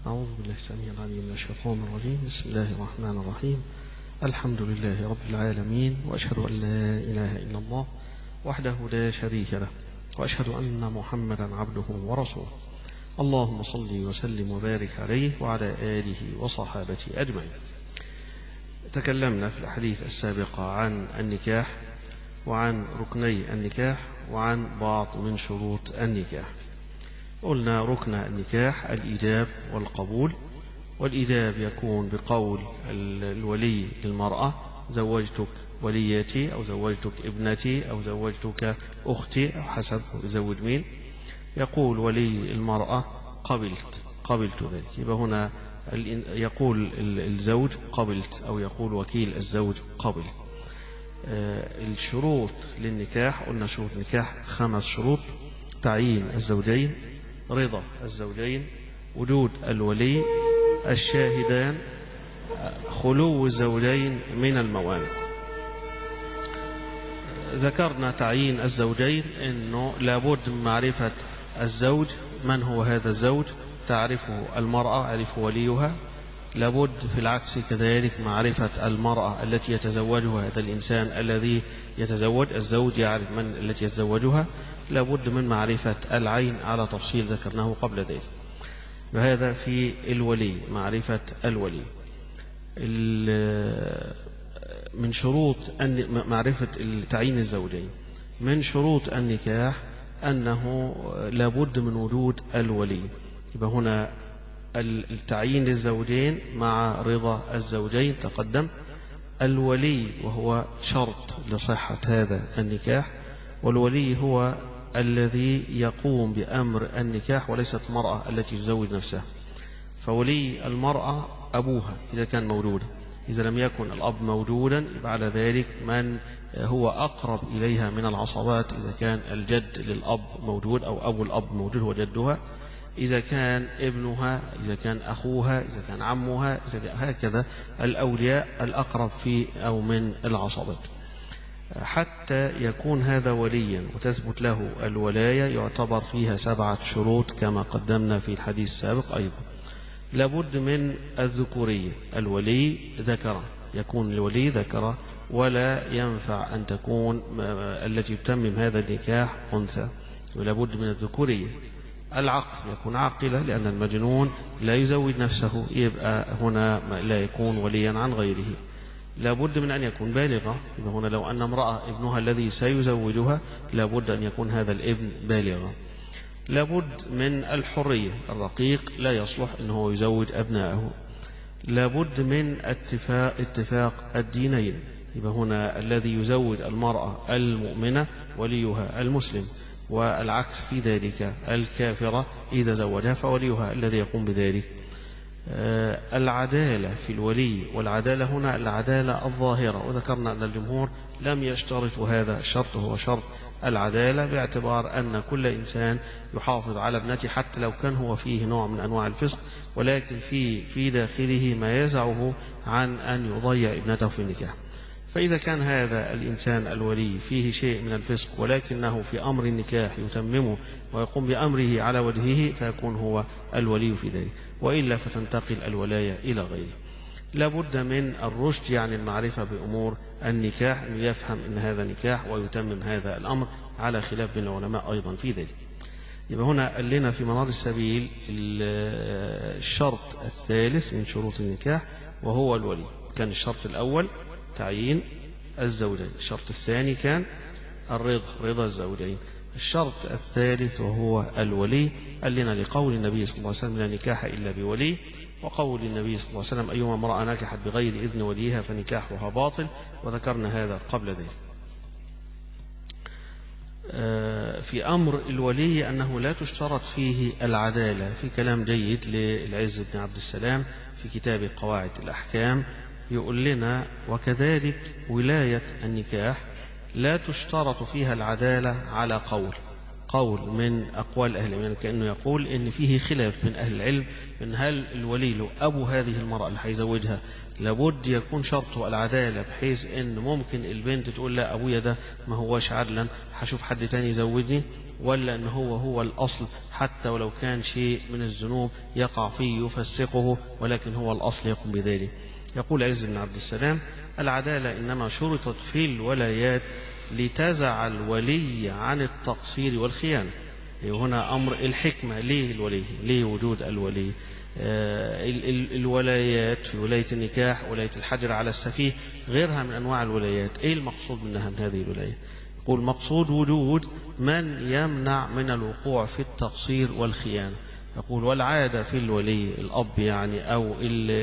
أعوذ بالله السميع العليم من الشيطان الرجيم. بسم الله الرحمن الرحيم. الحمد لله رب العالمين، وأشهد أن لا إله إلا الله وحده لا شريك له، وأشهد أن محمدا عبده ورسوله. اللهم صل وسلم وبارك عليه وعلى آله وصحابته أجمعين. تكلمنا في الأحاديث السابقة عن النكاح وعن ركني النكاح وعن بعض من شروط النكاح. قلنا ركن النكاح الإيجاب والقبول، والإيجاب يكون بقول الولي للمرأة: زوجتك وليتي، أو زوجتك ابنتي، أو زوجتك أختي، أو حسب يزوج مين. يقول ولي المرأة: قبلت ذلك. يبقى هنا يقول الزوج قبلت، أو يقول وكيل الزوج قبل. الشروط للنكاح قلنا شروط النكاح 5 شروط: تعيين الزوجين، رضا الزوجين، وجود الولي، الشاهدان، خلو الزوجين من الموانع. ذكرنا تعيين الزوجين أنه لابد من معرفة الزوج من هو هذا الزوج، تعرفه المرأة، يعرف وليها. لابد في العكس كذلك معرفة المرأة التي يتزوجها هذا الإنسان الذي يتزوج، الزوج يعرف من التي يتزوجها. لابد من معرفة العين على تفصيل ذكرناه قبل ذلك. وهذا في الولي، معرفة الولي. من شروط معرفة تعيين الزوجين، من شروط النكاح أنه لابد من وجود الولي. يبقى هنا التعيين للزوجين مع رضا الزوجين تقدم. الولي وهو شرط لصحة هذا النكاح، والولي هو الذي يقوم بأمر النكاح وليست المرأة التي تزوج نفسها. فولي المرأة أبوها إذا كان موجودا، إذا لم يكن الأب موجودا يبقى على ذلك من هو أقرب إليها من العصبات، إذا كان الجد للأب موجود أو أبو الأب موجود هو جدها، إذا كان ابنها، إذا كان أخوها، إذا كان عمها، هكذا الأولياء الأقرب في أو من العصبات. حتى يكون هذا وليا وتثبت له الولاية يعتبر فيها 7 شروط كما قدمنا في الحديث السابق. أيضا لابد من الذكورية، الولي ذكرا، يكون الولي ذكرا، ولا ينفع أن تكون التي تتمم هذا النكاح أنثى، ولابد من الذكورية. العقل، يكون عاقلة، لأن المجنون لا يزوج نفسه، يبقى هنا لا يكون وليا عن غيره. لابد من أن يكون بالغة، يبقى هنا لو أن امرأة ابنها الذي سيزوجها لابد أن يكون هذا الابن بالغا. لابد من الحرية، الرقيق لا يصلح أنه يزوج أبنائه. لابد من اتفاق الدينين، يبقى هنا الذي يزوج المرأة المؤمنة وليها المسلم، والعكس في ذلك الكافرة إذا زوجها فوليها الذي يقوم بذلك. العدالة في الولي، والعدالة هنا العدالة الظاهرة، وذكرنا أن الجمهور لم يشترط هذا الشرط، هو شرط العدالة، باعتبار أن كل إنسان يحافظ على ابنته حتى لو كان هو فيه نوع من أنواع الفسق، ولكن في داخله ما يزعه عن أن يضيع ابنته في النكاح. فإذا كان هذا الإنسان الولي فيه شيء من الفسق ولكنه في أمر النكاح يتممه ويقوم بأمره على وجهه فيكون هو الولي في ذلك، وإلا فتنتقل الولاية إلى غيره. لابد من الرشد، يعني المعرفة بأمور النكاح، أن يفهم أن هذا نكاح ويتمم هذا الأمر، على خلاف بين العلماء أيضا في ذلك. يبقى هنا قال لنا في منار السبيل الشرط الثالث من شروط النكاح وهو الولي. كان الشرط الأول تعيين الزوجين، الشرط الثاني كان رضا الزوجين، الشرط الثالث وهو الولي. قال لنا لقول النبي صلى الله عليه وسلم: لا نكاح إلا بولي، وقول النبي صلى الله عليه وسلم: أيما امرأة نكحت بغير إذن وليها فنكاحها باطل، وذكرنا هذا قبل ذلك. في أمر الولي أنه لا تشترط فيه العدالة، في كلام جيد للعز بن عبد السلام في كتاب قواعد الأحكام، يقول لنا: وكذلك ولاية النكاح لا تشترط فيها العدالة على قول من أقوال أهل العلم، كأنه يقول إن فيه خلاف من أهل العلم من هل الولي له أبو هذه المرأة اللي هيزوجها لابد يكون شرطه العدالة، بحيث إن ممكن البنت تقول لا أبويا ده ما هوش عدلا، هشوف حد تاني يزوجني، ولا أن هو الأصل حتى ولو كان شيء من الذنوب يقع فيه يفسقه ولكن هو الأصل يقوم بذلك. يقول عز بن عبد السلام: العدالة إنما شرطت في الولايات لتزع الولي عن التقصير والخيانة. هنا أمر الحكمة، ليه الولي؟ ليه وجود الولي؟ الولايات في ولاية النكاح، ولاية الحجر على السفيه، غيرها من أنواع الولايات، إيه المقصود منها من هذه الولايات؟ يقول مقصود وجود من يمنع من الوقوع في التقصير والخيانة. يقول والعادة في الولي الأب يعني أو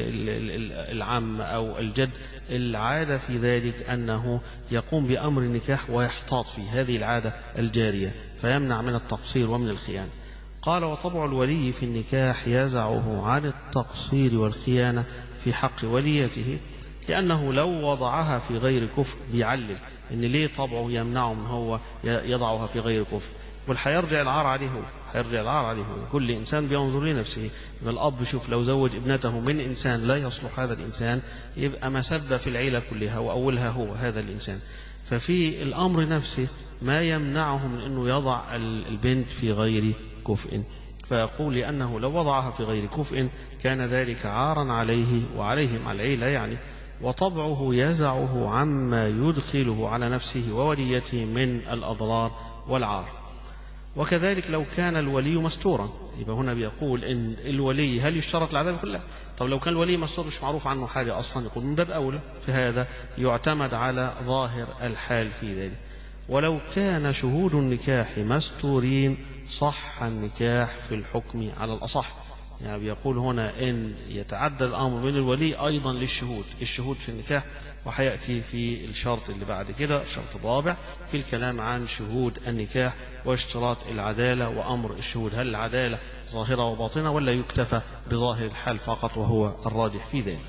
العم أو الجد، العادة في ذلك أنه يقوم بأمر النكاح ويحتاط فيه، هذه العادة الجارية، فيمنع من التقصير ومن الخيانة. قال: وطبع الولي في النكاح يزعه عن التقصير والخيانة في حق وليته، لأنه لو وضعها في غير كفء، بيعلل إن ليه طبعه يمنعه من هو يضعها في غير كفء، والحيرجع العار عليه هو، حيرجع العار عليه هو. كل إنسان بينظر لنفسه. إن الأب شوف لو زوج ابنته من إنسان لا يصلح هذا الإنسان، يبقى مسبة في العيلة كلها وأولها هو هذا الإنسان. ففي الأمر نفسه ما يمنعه من أنه يضع البنت في غير كفء. فيقول لأنه لو وضعها في غير كفء كان ذلك عارا عليه وعليهم على العيلة يعني، وطبعه يزعه عما يدخله على نفسه ووليته من الأضرار والعار. وكذلك لو كان الولي مستورا، يبقى هنا بيقول إن الولي هل يشترط العدالة كلها؟ طب لو كان الولي مستور مش معروف عنه حاجة أصلا، يقول من باب أولى في هذا يعتمد على ظاهر الحال في ذلك. ولو كان شهود النكاح مستورين صح النكاح في الحكم على الأصح. يعني بيقول هنا إن يتعدى الأمر من الولي أيضا للشهود، الشهود في النكاح، وحيأتي في الشرط اللي بعد كده شرط الرابع في الكلام عن شهود النكاح واشتراط العدالة وأمر الشهود، هل العدالة ظاهرة وباطنة ولا يكتفى بظاهر الحال فقط، وهو الراجح في ذلك.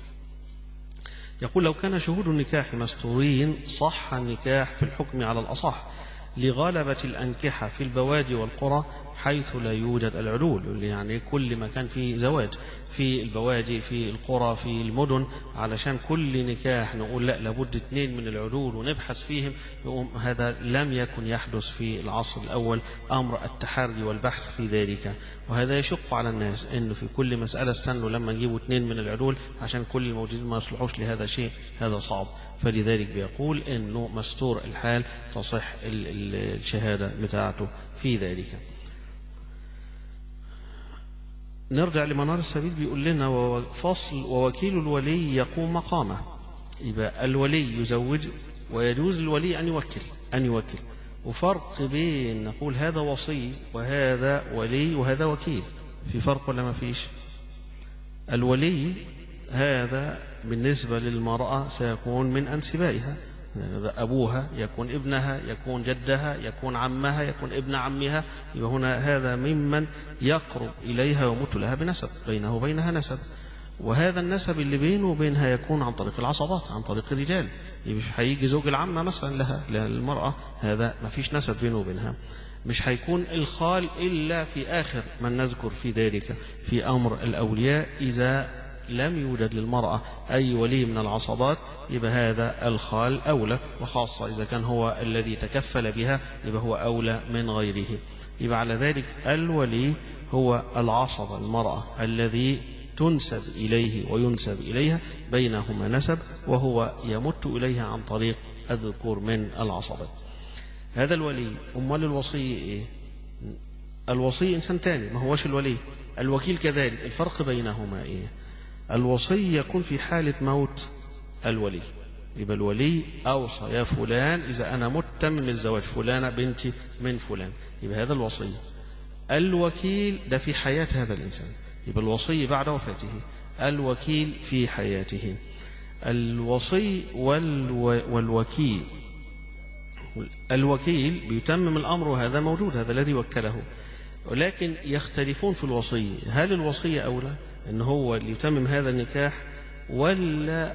يقول لو كان شهود النكاح مستورين صح النكاح في الحكم على الأصح لغلبة الأنكحة في البوادي والقرى حيث لا يوجد العدول، يعني كل ما كان فيه زواج في البوادي في القرى في المدن، علشان كل نكاح نقول لا لابد 2 من العدول ونبحث فيهم، هذا لم يكن يحدث في العصر الأول أمر التحري والبحث في ذلك. وهذا يشق على الناس إنه في كل مسألة استنوا لما نجيبوا 2 من العدول عشان كل الموجودين ما يصلحوش لهذا شيء، هذا صعب. فلذلك بيقول إنه مستور الحال تصح الشهادة بتاعته في ذلك. نرجع لمنار السبيل، بيقول لنا فصل: ووكيل الولي يقوم مقامه. يبقى الولي يزوج ويجوز الولي أن يوكل، وفرق بين نقول هذا وصي وهذا ولي وهذا وكيل، في فرق ولا ما فيش؟ الولي هذا بالنسبة للمرأة سيكون من أنسبائها، أبوها يكون ابنها يكون جدها يكون عمها يكون ابن عمها، يبقى هنا هذا ممن يقرب إليها ومت لها بنسب، بينه وبينها نسب، وهذا النسب اللي بينه وبينها يكون عن طريق العصبات، عن طريق الرجال. مش هيجي زوج العمة مثلا لها للمرأة، هذا ما فيش نسب بينه وبينها. مش هيكون الخال إلا في آخر من نذكر في ذلك في أمر الأولياء، إذا لم يوجد للمرأة أي ولي من العصبات يبقى هذا الخال أولى، وخاصة إذا كان هو الذي تكفل بها يبقى هو أولى من غيره. يبقى على ذلك الولي هو العصب المرأة الذي تنسب إليه وينسب إليها، بينهما نسب، وهو يمت إليها عن طريق الذكور من العصبات. هذا الولي. أمال الوصي إيه؟ الوصي إنسان تاني ما هوش الولي. الوكيل كذلك، الفرق بينهما إيه؟ الوصي يكون في حالة موت الولي، يبقى الولي أوصى يا فلان إذا أنا متمم الزواج فلانة بنتي من فلان، يبقى هذا الوصي. الوكيل ده في حياة هذا الإنسان، يبقى الوصي بعد وفاته، الوكيل في حياته. الوصي والوكيل، الوكيل بيتمم الأمر وهذا موجود، هذا الذي وكله، ولكن يختلفون في الوصي. هل الوصي أولى إن هو اللي يتمم هذا النكاح ولا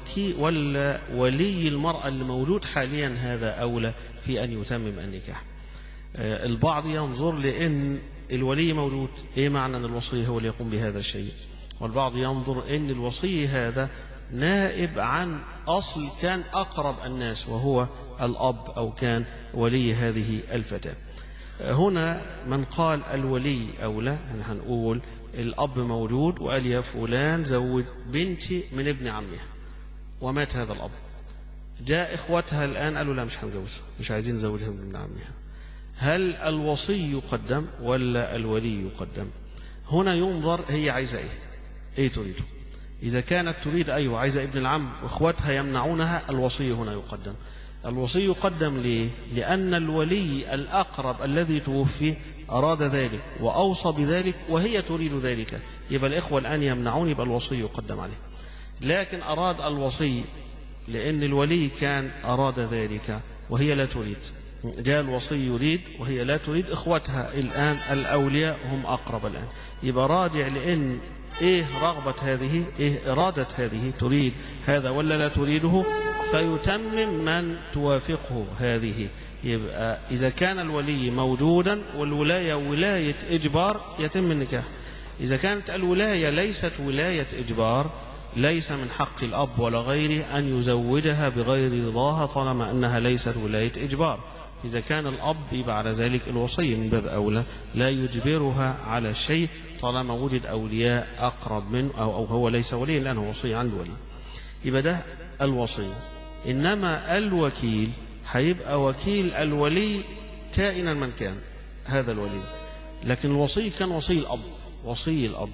ولي المرأة اللي موجود حاليا هذا أولى في أن يتمم النكاح؟ البعض ينظر لأن الولي موجود، إيه معنى أن الوصي هو اللي يقوم بهذا الشيء؟ والبعض ينظر أن الوصي هذا نائب عن أصل كان أقرب الناس وهو الأب أو كان ولي هذه الفتاة. هنا من قال الولي أولى، يعني هنقول الأب موجود وقال يا فلان زوج بنتي من ابن عمها، ومات هذا الأب، جاء إخوتها الآن قالوا لا مش هنجوزها، مش عايزين نزوجها من ابن عمها، هل الوصي يقدم ولا الولي يقدم؟ هنا ينظر هي عايزة ايه تريده. إذا كانت تريد أيوة عايزة ابن العم وإخوتها يمنعونها، الوصي هنا يقدم. الوصي يقدم ليه؟ لأن الولي الأقرب الذي توفي أراد ذلك وأوصى بذلك وهي تريد ذلك، يبقى الإخوة الآن يمنعون، يبقى الوصي يقدم عليه. لكن أراد الوصي لأن الولي كان أراد ذلك وهي لا تريد، جاء الوصي يريد وهي لا تريد، إخوتها الآن الأولياء هم أقرب الآن، يبقى راجع لأن إيه رغبة هذه، إيه إرادة هذه، تريد هذا ولا لا تريده، فيتمم من توافقه هذه. يبقى إذا كان الولي موجودا والولاية ولاية إجبار يتم النكاح. إذا كانت الولاية ليست ولاية إجبار ليس من حق الأب ولا غيره أن يزوجها بغير رضاها طالما أنها ليست ولاية إجبار. إذا كان الأب يبقى على ذلك الوصي من باب أولى لا يجبرها على الشيء طالما وجد أولياء أقرب منه، أو هو ليس ولي لأنه وصي عن الولي. يبقى ده الوصي. إنما الوكيل هيبقى وكيل الولي كائنا من كان هذا الولي، لكن الوصي كان وصي الأب. وصي الأب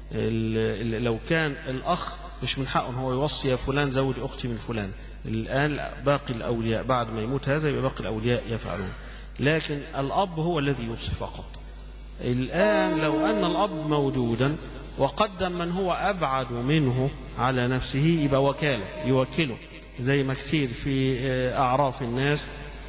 لو كان الأخ مش من حقه هو يوصي يا فلان زوج أختي من فلان، الآن باقي الأولياء بعد ما يموت هذا يبقى باقي الأولياء يفعلون، لكن الأب هو الذي يوصي فقط. الآن لو أن الأب موجودا وقدم من هو أبعد منه على نفسه يبقى وكالة، يوكله، زي ما كتير في أعراف الناس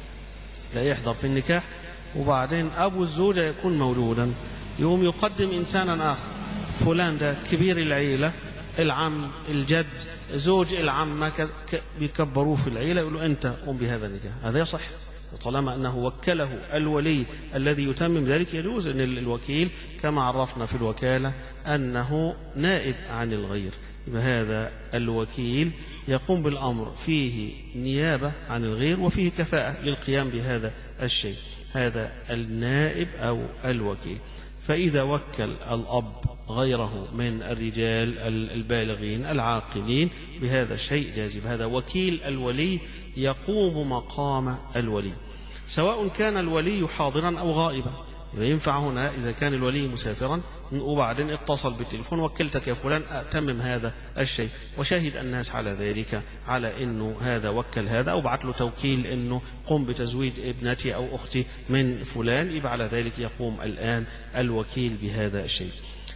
لا يحضر في النكاح وبعدين أبو الزوجة يكون موجودا، يقوم يقدم إنسانا آخر، فلان ده كبير العيلة، العم، الجد، زوج العمة، بيكبروه في العيلة، يقولوا أنت قم بهذا النكاح، هذا يصح طالما أنه وكله الولي الذي يتمم ذلك. يجوز أن الوكيل كما عرفنا في الوكالة أنه نائب عن الغير، يبقى هذا الوكيل يقوم بالأمر فيه نيابة عن الغير وفيه كفاءة للقيام بهذا الشيء، هذا النائب أو الوكيل. فإذا وكل الأب غيره من الرجال البالغين العاقلين بهذا الشيء جاز، هذا وكيل الولي يقوم مقام الولي، سواء كان الولي حاضرا أو غائبا. ينفع هنا إذا كان الولي مسافرا وبعدين اتصل بالتليفون وكلتك يا فلان أتمم هذا الشيء، وشهد الناس على ذلك على أنه هذا وكل هذا، أو بعت له توكيل أنه قم بتزويج ابنتي أو أختي من فلان، يبقى على ذلك يقوم الآن الوكيل بهذا الشيء.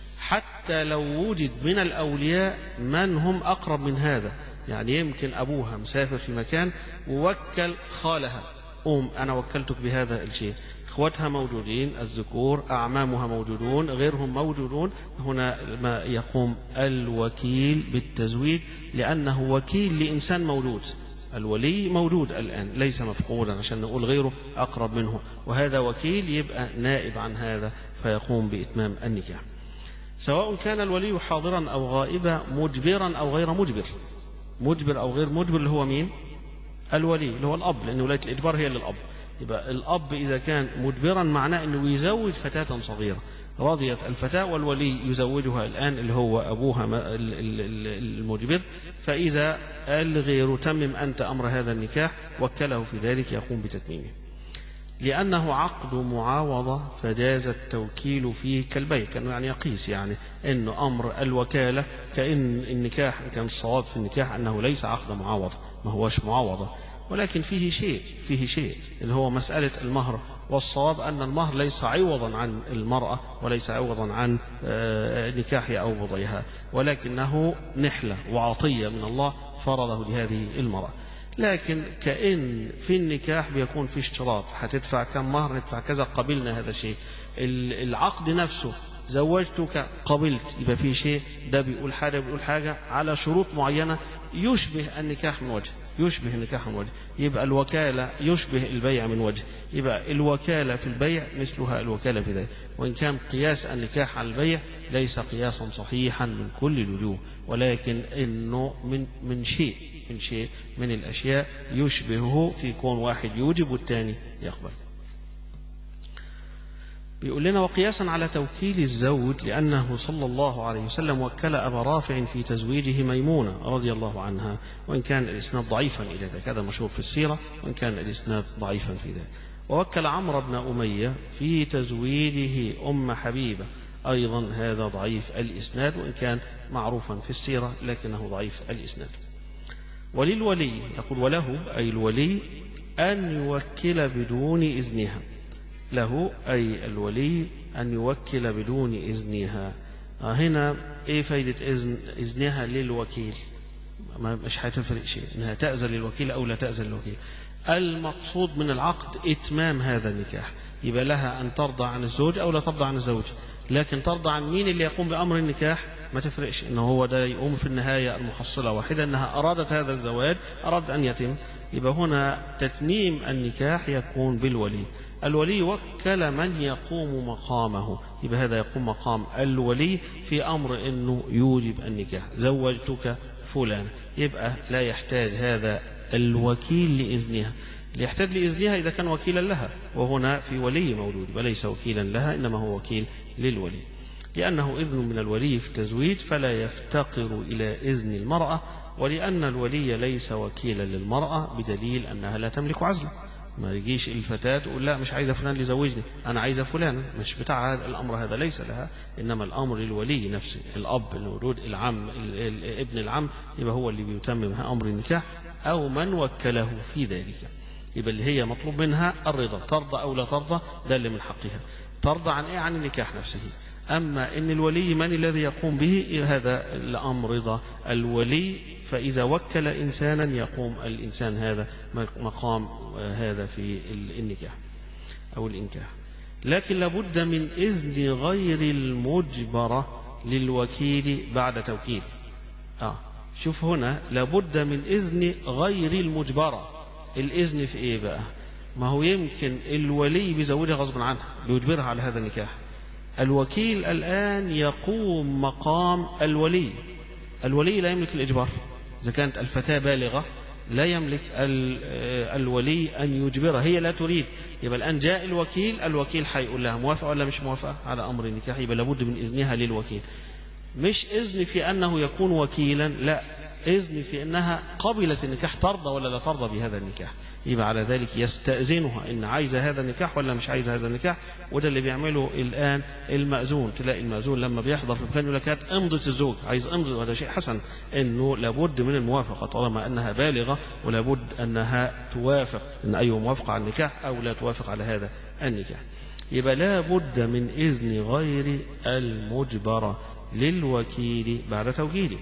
حتى لو وجد من الأولياء من هم أقرب من هذا، يعني يمكن أبوها مسافر في مكان ووكل خالها، أنا وكلتك بهذا الشيء، إخوتها موجودين الذكور، أعمامها موجودون، غيرهم موجودون، هنا ما يقوم الوكيل بالتزويج لأنه وكيل لإنسان موجود. الولي موجود الآن ليس مفقودا عشان نقول غيره أقرب منه، وهذا وكيل يبقى نائب عن هذا فيقوم بإتمام النكاح، سواء كان الولي حاضرا أو غائبا، مجبرا أو غير مجبر. مجبر أو غير مجبر اللي هو مين؟ الولي اللي هو الأب، لأن ولاية الإجبار هي للأب. يبقى الأب إذا كان مجبرا معناه أنه يزوج فتاة صغيرة، رضيت الفتاة والولي يزوجها الآن اللي هو أبوها المجبر، فإذا الغير تمم أنت أمر هذا النكاح وكله في ذلك يقوم بتتميمه، لأنه عقد معاوضة فجاز التوكيل فيه كالبيع، كأنه يعني يقيس يعني أنه أمر الوكالة كأن النكاح كان الصواب في النكاح أنه ليس عقد معاوضة، ما هوش معاوضة، ولكن فيه شيء اللي هو مسألة المهر، والصواب أن المهر ليس عوضا عن المرأة وليس عوضا عن نكاحها أو بضيها، ولكنه نحلة وعطية من الله فرضه لهذه المرأة. لكن كأن في النكاح بيكون في اشتراط، هتدفع كم مهر، ندفع كذا، قبلنا هذا الشيء. العقد نفسه زوجتك قبلت، يبقى في شيء ده بيقول حاجة على شروط معينة يشبه النكاح من وجه، يشبه النكاح من وجه، يبقى الوكالة يشبه البيع من وجه، يبقى الوكالة في البيع مثلها الوكالة في ذلك، وإن كان قياس النكاح على البيع ليس قياسا صحيحا من كل الوجوه، ولكن إنه من شيء من الأشياء يشبهه في كون واحد يوجب والثاني يقبل. بيقول لنا وقياسا على توكيل الزوج لأنه صلى الله عليه وسلم وكل أبا رافع في تزويجه ميمونة رضي الله عنها، وإن كان الإسناد ضعيفا إلى ذلك، هذا مشهور في السيرة، وإن كان الإسناد ضعيفا في ذلك. ووكل عمرو بن أمية في تزويجه أم حبيبة، أيضا هذا ضعيف الإسناد، وإن كان معروفا في السيرة لكنه ضعيف الإسناد. وللولي يقول وله أي الولي أن يوكل بدون إذنها، له أي الولي أن يوكل بدون إذنها. هنا إيه فايدة إذنها للوكيل؟ مش هتفرق شيء إنها تأذن للوكيل أو لا تأذن للوكيل. المقصود من العقد إتمام هذا النكاح، يبقى لها أن ترضى عن الزوج أو لا ترضى عن الزوج، لكن ترضى عن مين اللي يقوم بأمر النكاح ما تفرقش، إنه هو ده يقوم في النهاية المحصلة واحدة، أنها أرادت هذا الزواج، أراد أن يتم. يبقى هنا تتميم النكاح يكون بالولي. الولي وكل من يقوم مقامه، يبقى هذا يقوم مقام الولي في أمر أنه يوجب النكاح، زوجتك فلان، يبقى لا يحتاج هذا الوكيل لإذنها. يحتاج لإذنها إذا كان وكيلا لها، وهنا في ولي موجود وليس وكيلا لها، إنما هو وكيل للولي، لأنه إذن من الولي في التزويج فلا يفتقر إلى إذن المرأة، ولأن الولي ليس وكيلا للمرأة بدليل أنها لا تملك عزلا. ما يجيش الفتاة تقول لا مش عايزة فلان ليزوجني، أنا عايزة فلان، مش بتاع هذا الأمر، هذا ليس لها، إنما الأمر للولي نفسه، الأب، الولود، العم، ابن العم، يبقى هو اللي بيتمم أمر النكاح أو من وكله في ذلك. يبقى اللي هي مطلوب منها الرضا، ترضى أو لا ترضى ده اللي من حقها. ترضى عن إيه؟ عن النكاح نفسه. أما إن الولي من الذي يقوم به، هذا الأمر رضا الولي، فإذا وكل إنسانا يقوم الإنسان هذا مقام هذا في النكاح أو الإنكاح. لكن لابد من إذن غير المجبرة للوكيل بعد توكيل. شوف هنا لابد من إذن غير المجبرة. الإذن في إيه بقى؟ ما هو يمكن الولي بيزوجها غصب عنها، بيجبرها على هذا النكاح. الوكيل الآن يقوم مقام الولي. الولي لا يملك الإجبار، إذا كانت الفتاة بالغة لا يملك الولي أن يجبرها، هي لا تريد. يبقى الآن جاء الوكيل هيقول لها موافقة ولا مش موافقة على أمر النكاح، يبقى لابد من إذنها للوكيل. مش إذن في أنه يكون وكيلا، لا، إذن في أنها قبلت النكاح، ترضى ولا لا ترضى بهذا النكاح. يبقى على ذلك يستأذنها إن عايزة هذا النكاح ولا مش عايزة هذا النكاح. وده اللي بيعمله الآن المأذون، تلاقي المأذون لما بيحضر في مكان يقول لك هات أمضة الزوج، عايز أمضة، وهذا شيء حسن، إنه لابد من الموافقة طالما أنها بالغة، ولابد أنها توافق، إن أي موافقة على النكاح أو لا توافق على هذا النكاح. يبقى لابد من إذن غير المجبرة للوكيل بعد توكيله،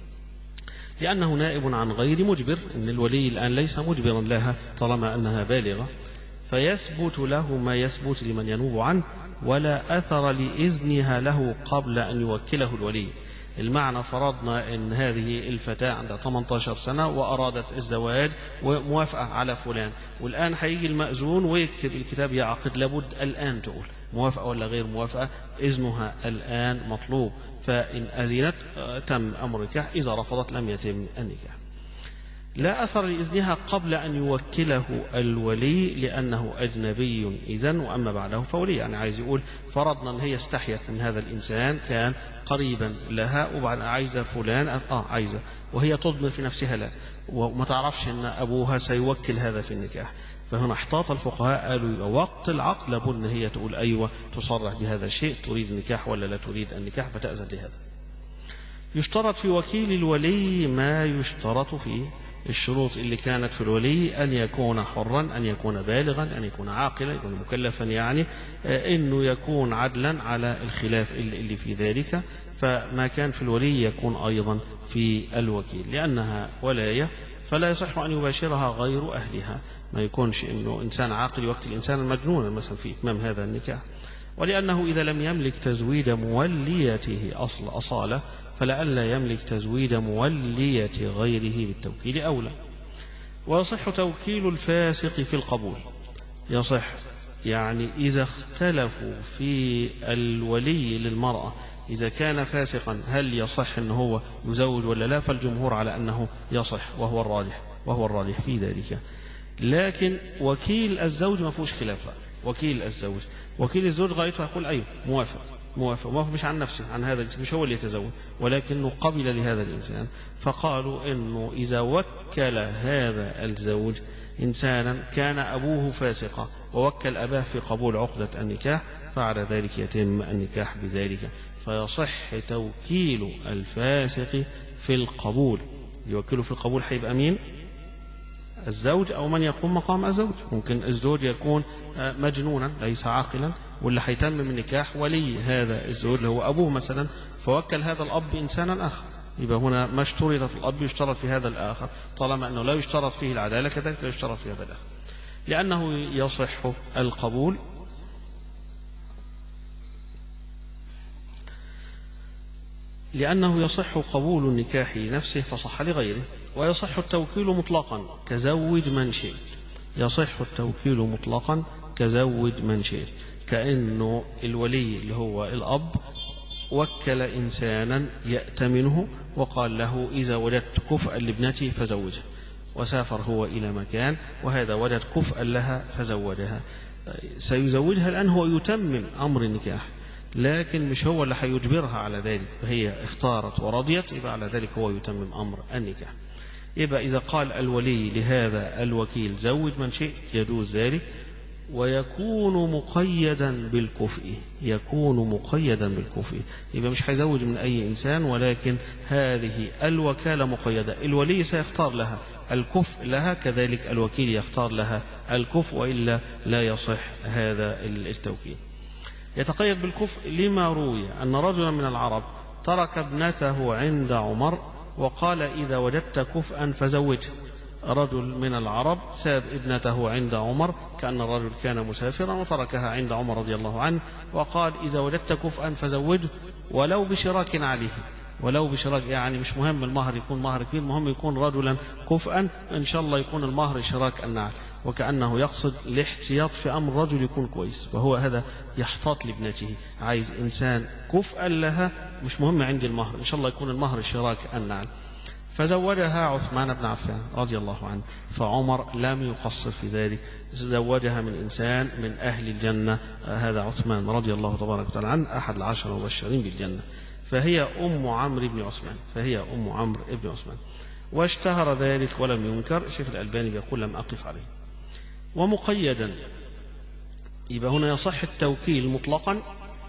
لأنه نائب عن غير مجبر، إن الولي الآن ليس مجبرا لها طالما أنها بالغة، فيثبت له ما يثبت لمن ينوب عنه، ولا أثر لإذنها له قبل أن يوكله الولي. المعنى فرضنا أن هذه الفتاة عندها 18 سنة وأرادت الزواج وموافقة على فلان، والآن هيجي المأذون ويكتب الكتاب يعقد، لابد الآن تقول موافقة ولا غير موافقة، إذنها الآن مطلوب. فإن أذنت تم أمر النكاح، إذا رفضت لم يتم النكاح. لا أثر لإذنها قبل أن يوكله الولي لأنه أجنبي إذن، وأما بعده فولي. يعني عايز يقول فرضنا أن هي استحيت من هذا الإنسان، كان قريبا لها، وبعد عايزة فلان، عايزة، وهي تضمن في نفسها لا، وما تعرفش أن أبوها سيوكل هذا في النكاح. فهنا احتاط الفقهاء، قالوا وقت العقد لابد أن هي تقول أيوة، تصرح بهذا الشيء، تريد النكاح ولا لا تريد النكاح، فتأذن لهذا. يشترط في وكيل الولي ما يشترط في الشروط اللي كانت في الولي: أن يكون حرا، أن يكون بالغا، أن يكون عاقلا، يكون مكلفا، يعني أنه يكون عدلا على الخلاف اللي في ذلك. فما كان في الولي يكون أيضا في الوكيل، لأنها ولاية فلا يصح أن يباشرها غير أهلها، ما يكونش أنه إنسان عاقل يوكل إنسانا مجنونا مثلا في إتمام هذا النكاح. ولأنه إذا لم يملك تزويد موليته أصالة، فلئلا يملك تزويد مولية غيره بالتوكيل أولى. ويصح توكيل الفاسق في القبول، يصح يعني إذا اختلفوا في الولي للمرأة، إذا كان فاسقا هل يصح أنه هو يزوج ولا لا، فالجمهور على أنه يصح، وهو الراجح في ذلك. لكن وكيل الزوج ما فيهوش خلاف، وكيل الزوج وكيل الزوج غايته يقول أيوه موافق مش عن نفسه، عن هذا مش هو اللي يتزوج، ولكنه قبل لهذا الإنسان. فقالوا إنه إذا وكل هذا الزوج إنسانا كان أبوه فاسقا ووكل أباه في قبول عقدة النكاح، فعلى ذلك يتم النكاح بذلك، فيصح توكيل الفاسق في القبول. يوكله في القبول هيبقى مين؟ الزوج أو من يقوم مقام الزوج. ممكن الزوج يكون مجنونا ليس عاقلا، واللي هيتمم النكاح ولي هذا الزوج اللي هو أبوه مثلا، فوكل هذا الأب إنسانا آخر. يبقى هنا ما اشترط في الأب يشترط في هذا الآخر، طالما أنه لا يشترط فيه العدالة كذلك لا يشترط في هذا الآخر، لأنه يصح القبول. لأنه يصح قبول النكاح لنفسه فصح لغيره، ويصح التوكيل مطلقا كزوج من شئت. يصح التوكيل مطلقا كزوج من شئت، كأنه الولي اللي هو الأب وكل إنسانا يأتمنه وقال له إذا وجدت كفءا لابنتي فزوجها، وسافر هو إلى مكان وهذا وجد كفءا لها فزوجها. سيزوجها الآن، هو يتمم أمر النكاح، لكن مش هو اللي هيجبرها على ذلك، فهي اختارت ورضيت، يبقى على ذلك هو يتمم أمر النكاح. يبقى إذا قال الولي لهذا الوكيل زوج من شئت يجوز ذلك، ويكون مقيدا بالكفء. يكون مقيدا بالكفء، يبقى مش هيزوج من أي إنسان، ولكن هذه الوكالة مقيدة. الولي سيختار لها الكفء لها، كذلك الوكيل يختار لها الكفء، وإلا لا يصح هذا التوكيل. يتقيد بالكفء لما روي أن رجلا من العرب ترك ابنته عند عمر وقال إذا وجدت كفءا فزوجه. رجل من العرب ساب ابنته عند عمر، كأن الرجل كان مسافرا وتركها عند عمر رضي الله عنه، وقال إذا وجدت كفءا فزوجه ولو بشراك عليه. ولو بشراك يعني مش مهم المهر يكون مهر كبير، المهم يكون رجلا كفءا، إن شاء الله يكون المهر شراك النعل، وكأنه يقصد الاحتياط في أمر رجل يكون كويس، وهو هذا يحتاط لابنته، عايز إنسان كفءا لها، مش مهم عندي المهر، إن شاء الله يكون المهر شراك النعل. فزوجها عثمان بن عفان رضي الله عنه، فعمر لم يقصر في ذلك، زوجها من إنسان من أهل الجنة، هذا عثمان رضي الله تبارك وتعالى عنه أحد العشر المبشرين بالجنة، فهي أم عمرو بن عثمان، فهي أم عمرو بن عثمان، واشتهر ذلك ولم ينكر. الشيخ الألباني يقول لم أقف عليه. ومقيدا، يبقى هنا يصح التوكيل مطلقا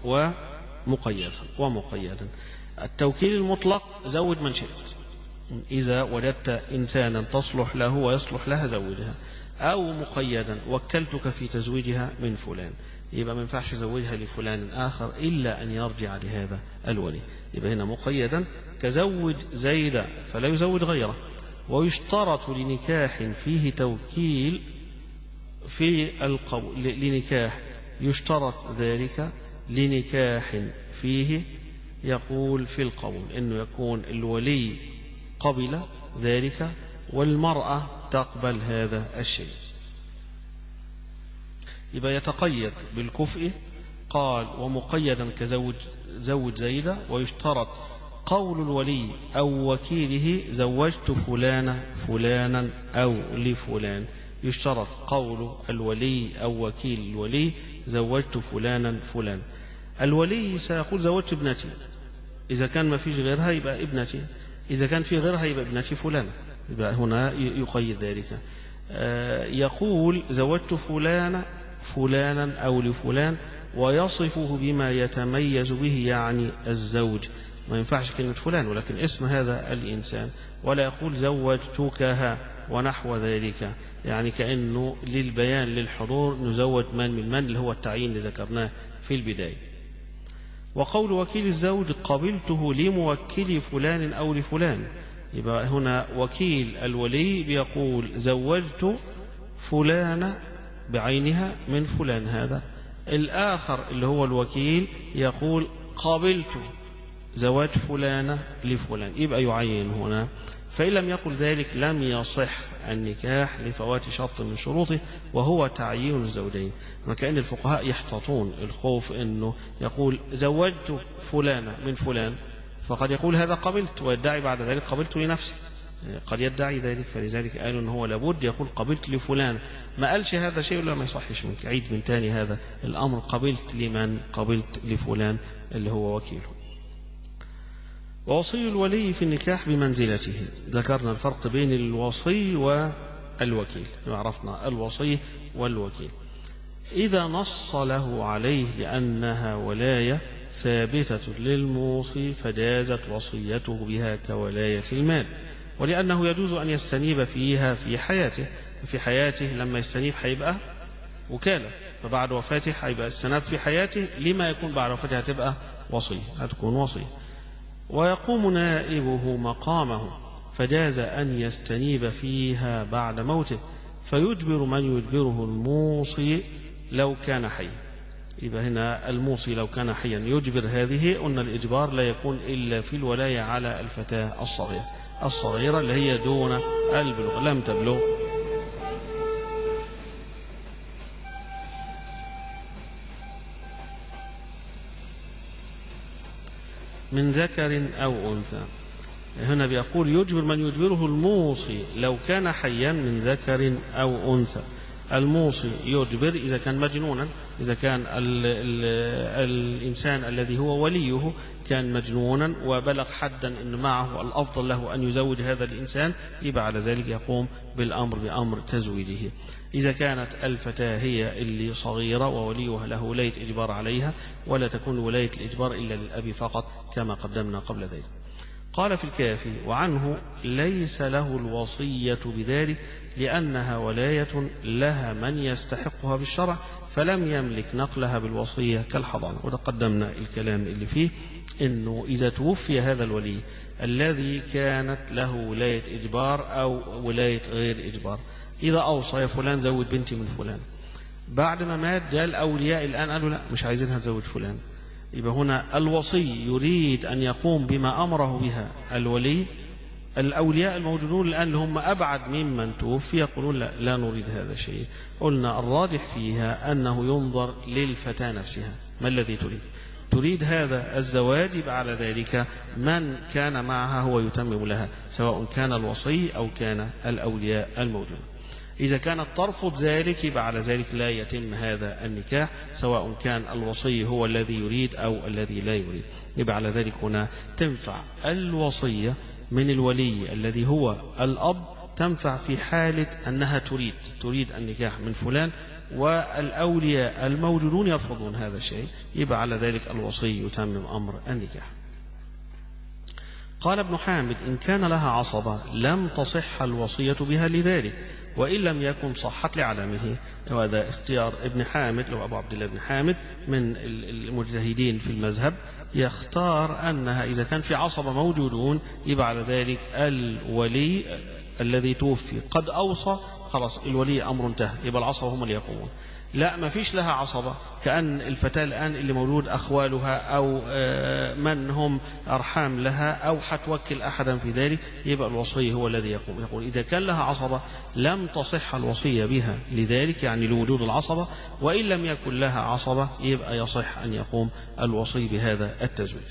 ومقيدا. التوكيل المطلق زوج من شئت، إذا وجدت إنسانا تصلح له ويصلح لها زوجها. أو مقيدا، وكلتك في تزويجها من فلان، يبقى ما ينفعش زوجها لفلان آخر إلا أن يرجع لهذا الولي. يبقى هنا مقيدا كزوج زيد فلا يزوج غيره. ويشترط لنكاح فيه توكيل في القبول، لنكاح يشترط ذلك لنكاح فيه يقول في القبول إنه يكون الولي قبل ذلك والمرأة تقبل هذا الشيء. يبقى يتقيد بالكفء، قال ومقيدا كزوج زيدة. ويشترط قول الولي أو وكيله زوجت فلانا أو لفلان. يشترط قول الولي أو وكيل الولي زوجت فلانا. الولي سيقول زوجت ابنتي، إذا كان ما فيش غيرها يبقى ابنتي، إذا كان في غيرها يبقى ابنتي فلانة، يبقى هنا يقيد ذلك. يقول زوجت فلانا أو لفلان، ويصفه بما يتميز به، يعني الزوج، ما ينفعش كلمة فلان ولكن اسم هذا الإنسان، ولا يقول زوجتكها ونحو ذلك، يعني كأنه للبيان للحضور نزوج من اللي هو التعيين اللي ذكرناه في البداية. وقول وكيل الزوج قبلته لموكل فلان أو لفلان، يبقى هنا وكيل الولي بيقول زوجت فلان بعينها من فلان، هذا الآخر اللي هو الوكيل يقول قبلت زواج فلانة لفلان، يبقى يعين هنا. فإن لم يقل ذلك لم يصح النكاح لفوات شرط من شروطه، وهو تعيين الزوجين. وكأن الفقهاء يحتاطون الخوف أنه يقول زوجت فلانة من فلان، فقد يقول هذا قبلت ويدعي بعد ذلك قبلت لنفسي، قد يدعي ذلك، فلذلك قالوا ان هو لابد يقول قبلت لفلان. ما قالش هذا شيء ولا ما يصحش منك، عيد من تاني هذا الأمر. قبلت لمن؟ قبلت لفلان اللي هو وكيله. ووصي الولي في النكاح بمنزلته. ذكرنا الفرق بين الوصي والوكيل، عرفنا الوصي والوكيل. إذا نص له عليه لأنها ولاية ثابتة للموصي فجازت وصيته بها كولاية المال، ولأنه يجوز أن يستنيب فيها في حياته. في حياته لما يستنيب هيبقى وكالة، فبعد وفاته هيبقى استناب في حياته، لما يكون بعد وفاته هتبقى وصي، هتكون وصي. ويقوم نائبه مقامه، فجاز أن يستنيب فيها بعد موته، فيجبر من يجبره الموصي لو كان حيا. يبقى هنا الموصي لو كان حيا يجبر هذه. قلنا الإجبار لا يكون إلا في الولاية على الفتاة الصغيرة اللي هي دون البلوغ، لم تبلغ. من ذكر أو أنثى. هنا بيقول يجبر من يجبره الموصي لو كان حيا من ذكر أو أنثى. الموصي يجبر إذا كان مجنونا، إذا كان الإنسان الذي هو وليه كان مجنونا وبلغ حدا أن معه الأفضل له أن يزوج هذا الإنسان، يبقى على ذلك يقوم بالأمر بأمر تزويجه. إذا كانت الفتاة هي اللي صغيرة ووليها له ولاية إجبار عليها، ولا تكون ولاية الإجبار إلا للأب فقط كما قدمنا قبل ذلك. قال في الكافي: وعنه ليس له الوصية بذلك لأنها ولاية لها من يستحقها بالشرع، فلم يملك نقلها بالوصية كالحضانة. وده قدمنا الكلام اللي فيه إنه إذا توفي هذا الولي الذي كانت له ولاية إجبار أو ولاية غير إجبار، إذا أوصى يا فلان زوج بنتي من فلان، بعد ما مات جاء الأولياء الآن قالوا لا مش عايزينها تزوج فلان، يبقى هنا الوصي يريد أن يقوم بما أمره بها الولي. الأولياء الموجودون الآن اللي هم أبعد ممن توفي يقولون لا نريد هذا الشيء. قلنا الراجح فيها أنه ينظر للفتاة نفسها، ما الذي تريد هذا الزواج، يبقى على ذلك من كان معها هو يتمم لها، سواء كان الوصي أو كان الأولياء الموجودون. إذا كانت ترفض ذلك يبقى على ذلك لا يتم هذا النكاح، سواء كان الوصي هو الذي يريد أو الذي لا يريد. يبقى على ذلك هنا تنفع الوصية من الولي الذي هو الأب، تنفع في حالة أنها تريد النكاح من فلان، والأولياء الموجودون يرفضون هذا الشيء، يبقى على ذلك الوصي يتمم أمر النكاح. قال ابن حامد: إن كان لها عصبة لم تصح الوصية بها لذلك، وإن لم يكن صحت لعدمه. وهذا اختيار ابن حامد، لو أبو عبد الله بن حامد من المجتهدين في المذهب، يختار أنها إذا كان في عصبة موجودون يبقى على ذلك الولي الذي توفي قد أوصى، خلاص الولي أمر انتهى، يبقى العصبة هم اللي يقومون. لا ما فيش لها عصبة، كأن الفتاة الآن اللي مولود أخوالها أو من هم أرحام لها أو حتوكل أحدا في ذلك، يبقى الوصي هو الذي يقوم. يقول إذا كان لها عصبة لم تصح الوصية بها لذلك، يعني لوجود العصبة، وإن لم يكن لها عصبة يبقى يصح أن يقوم الوصي بهذا التزويج.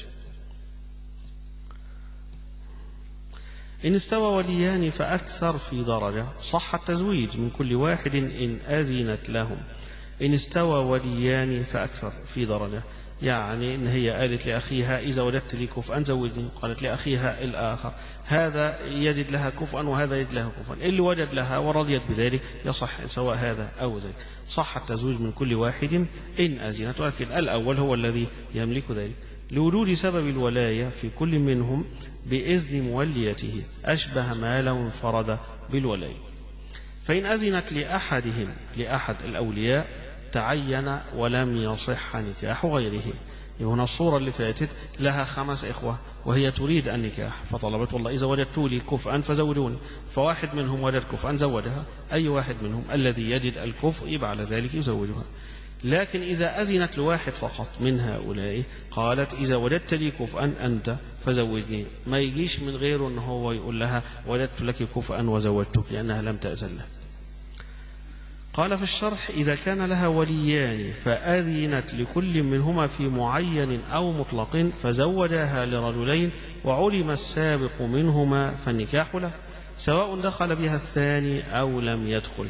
إن استوى وليان فأكثر في درجة صح التزويج من كل واحد إن أذنت لهم. إن استوى وليان فأكثر في درجة، يعني إن هي قالت لأخيها إذا وجدت لي كفءا زوجني، قالت لأخيها الآخر هذا يجد لها كفءا وهذا يجد لها كفءا، اللي وجد لها ورضيت بذلك يصح سواء هذا أو ذلك، صح التزويج من كل واحد إن أذنت، ولكن الأول هو الذي يملك ذلك لوجود سبب الولاية في كل منهم بإذن موليته أشبه ما لو انفرد بالولاية. فإن أذنت لأحد الأولياء تعين ولم يصح نكاح غيره. هنا الصورة اللي فاتت لها 5 إخوة وهي تريد النكاح، فطلبت والله إذا وجدت لي كفءا فزوجوني، فواحد منهم وجد كفءا زوجها، أي واحد منهم الذي يجد الكفء يبقى على ذلك يزوجها. لكن إذا أذنت لواحد فقط من هؤلاء قالت إذا وجدت لي كفءا أنت فزوجني، ما يجيش من غيره أنه هو يقول لها وجدت لك كفءا وزوجتك، لأنها لم تأذن له. قال في الشرح: إذا كان لها وليان فأذنت لكل منهما في معين أو مطلق فزوجها لرجلين وعلم السابق منهما فالنكاح له. سواء دخل بها الثاني أو لم يدخل.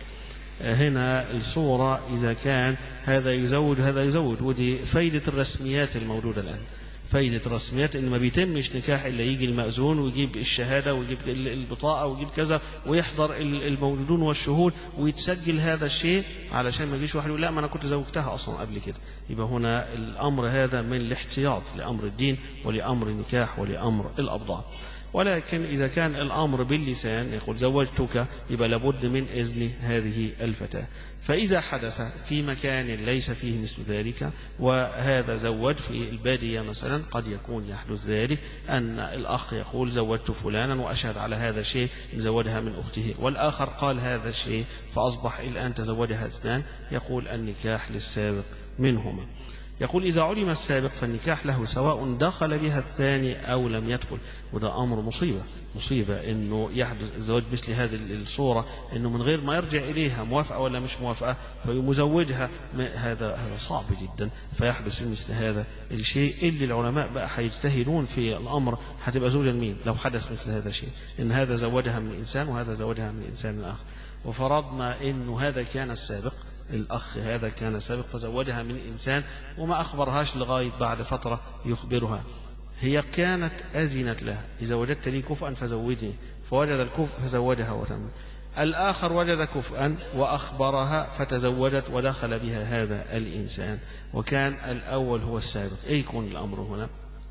هنا الصورة إذا كان هذا يزوج هذا يزوج، ودي فايدة الرسميات الموجودة الآن. فايدة الرسميات إن ما بيتمش نكاح إلا يجي المأذون ويجيب الشهادة ويجيب البطاقة ويجيب كذا ويحضر المولودون والشهود ويتسجل هذا الشيء، علشان ما يجيش واحد يقول لا ما أنا كنت زوجتها أصلا قبل كده. يبقى هنا الأمر هذا من الاحتياط لأمر الدين ولأمر النكاح ولأمر الأبضاع. ولكن إذا كان الأمر باللسان يقول زوجتك، يبقى لابد من إذن هذه الفتاة. فإذا حدث في مكان ليس فيه مثل ذلك وهذا زوج في البادية مثلا، قد يكون يحدث ذلك أن الأخ يقول زوجت فلانا وأشهد على هذا الشيء زوجها من أخته، والآخر قال هذا الشيء فأصبح الآن تزوجها اثنان، يقول النكاح للسابق منهما. يقول إذا علم السابق فالنكاح له سواء دخل بها الثاني أو لم يدخل. وده أمر مصيبة إنه يحدث الزواج مثل هذه الصورة، إنه من غير ما يرجع إليها موافقة ولا مش موافقة فيمزوجها، هذا صعب جدا. فيحدث مثل هذا الشيء اللي العلماء بقى هيجتهدون في الأمر هتبقى زوجة مين لو حدث مثل هذا الشيء، إن هذا زوجها من إنسان وهذا زوجها من إنسان آخر، وفرضنا إنه هذا كان السابق، الأخ هذا كان سابق فزوجها من إنسان وما أخبرهاش لغاية بعد فترة يخبرها، هي كانت أذنت له إذا وجدت لي كفءا فزوجني، فوجد الكفء فزوجها وتم. الآخر وجد كفءا وأخبرها فتزوجت ودخل بها هذا الإنسان، وكان الأول هو السابق. إيه يكون الأمر هنا؟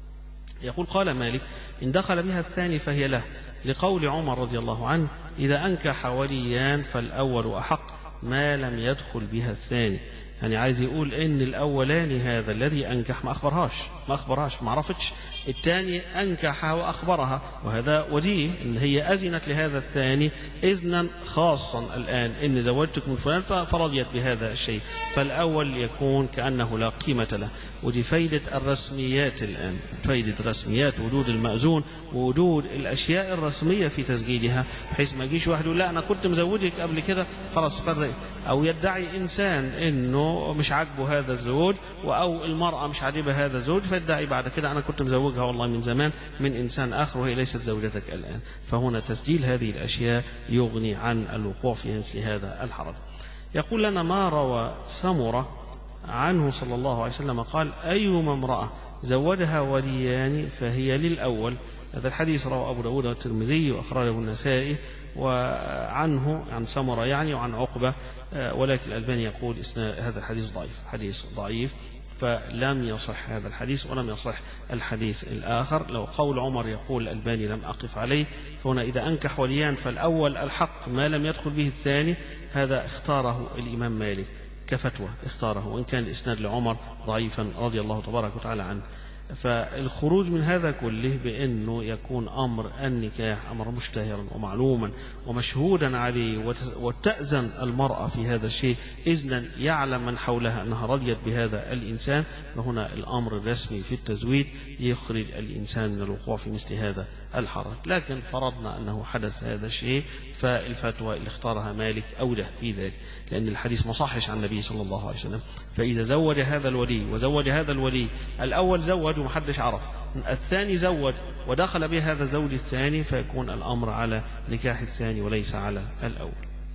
يقول قال مالك إن دخل بها الثاني فهي له، لقول عمر رضي الله عنه إذا أنكح وليان فالأول أحق ما لم يدخل بها الثاني. يعني عايز يقول ان الاولاني هذا الذي انكح ما اخبرهاش ما عرفتش، الثاني انكحها واخبرها، وهذا وديه ان هي اذنت لهذا الثاني اذنا خاصا الان ان زوجتك من فلان فرضيت بهذا الشيء، فالاول يكون كانه لا قيمه له. ودي فايده الرسميات الان، فايده الرسميات وجود المأذون ووجود الاشياء الرسميه في تسجيلها، بحيث ما يجيش واحد يقول لا انا كنت مزوجك قبل كده خلاص فرق، او يدعي انسان انه مش عاجبه هذا الزوج او المرأة مش عاجبها هذا الزوج فيدعي بعد كده انا كنت مزوجها والله من زمان من انسان اخر وهي ليست زوجتك الان. فهنا تسجيل هذه الاشياء يغني عن الوقوع في مثل هذا الحرج. يقول لنا ما روى سمرة عنه صلى الله عليه وسلم قال أيما امرأة زوجها وليان فهي للأول. هذا الحديث رواه أبو داود والترمذي وأخرجه النسائي وعنه عن سمرة يعني وعن عقبة، ولكن الألباني يقول هذا الحديث ضعيف، حديث ضعيف، فلم يصح هذا الحديث ولم يصح الحديث الآخر. لو قول عمر يقول الألباني لم أقف عليه، فهنا إذا أنكح وليان فالأول الحق ما لم يدخل به الثاني، هذا اختاره الإمام مالك كفتوى اختاره، وإن كان الإسناد لعمر ضعيفا رضي الله تبارك وتعالى عنه. فالخروج من هذا كله بأنه يكون أمر النكاح أمر مشتهرا ومعلوما ومشهودا عليه، وتأذن المرأة في هذا الشيء إذنا يعلم من حولها أنها رضيت بهذا الإنسان، فهنا الأمر الرسمي في التزويد يخرج الإنسان من الوقوع في مثل هذا الحرج. لكن فرضنا أنه حدث هذا الشيء، فالفتوى اللي اختارها مالك أوجه في ذلك، لأن الحديث ما صحش عن النبي صلى الله عليه وسلم. فإذا زوج هذا الولي وزوج هذا الولي، الأول زوج ومحدش عرف، الثاني زوج ودخل به هذا الزوج الثاني، فيكون الأمر على نكاح الثاني وليس على الأول.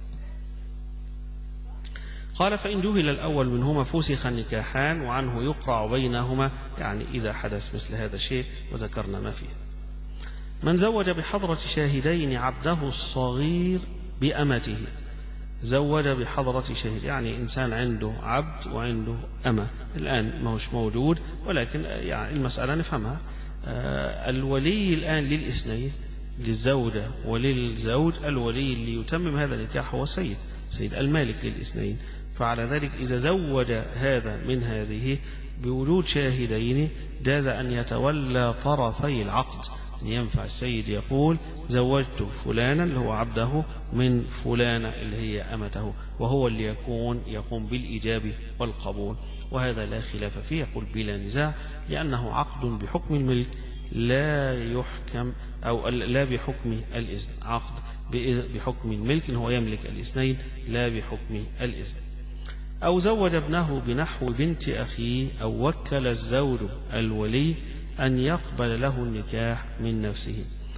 قال فإن جهل الأول منهما فسخ النكاحان وعنه يقرع بينهما، يعني إذا حدث مثل هذا الشيء وذكرنا ما فيه. من زوج بحضرة شاهدين عبده الصغير بأمته، زوج بحضرة شاهد يعني إنسان عنده عبد وعنده أمة، الآن ما هوش موجود، ولكن يعني المسألة نفهمها. الولي الآن للاثنين، للزوجة وللزوج، الولي اللي يتمم هذا النكاح هو سيد المالك للاثنين. فعلى ذلك إذا زوج هذا من هذه بوجود شاهدين جاز أن يتولى طرفي العقد. ينفع السيد يقول زوجت فلانا اللي هو عبده من فلانة اللي هي أمته، وهو اللي يقوم بالإجابة والقبول، وهذا لا خلاف فيه، يقول بلا نزاع، لأنه عقد بحكم الملك لا يحكم أو لا بحكم الإذن، عقد بحكم الملك هو يملك الاثنين لا بحكم الإذن. أو زوج ابنه بنحو بنت أخيه، أو وكل الزوج الولي أن يقبل له النكاح من نفسه.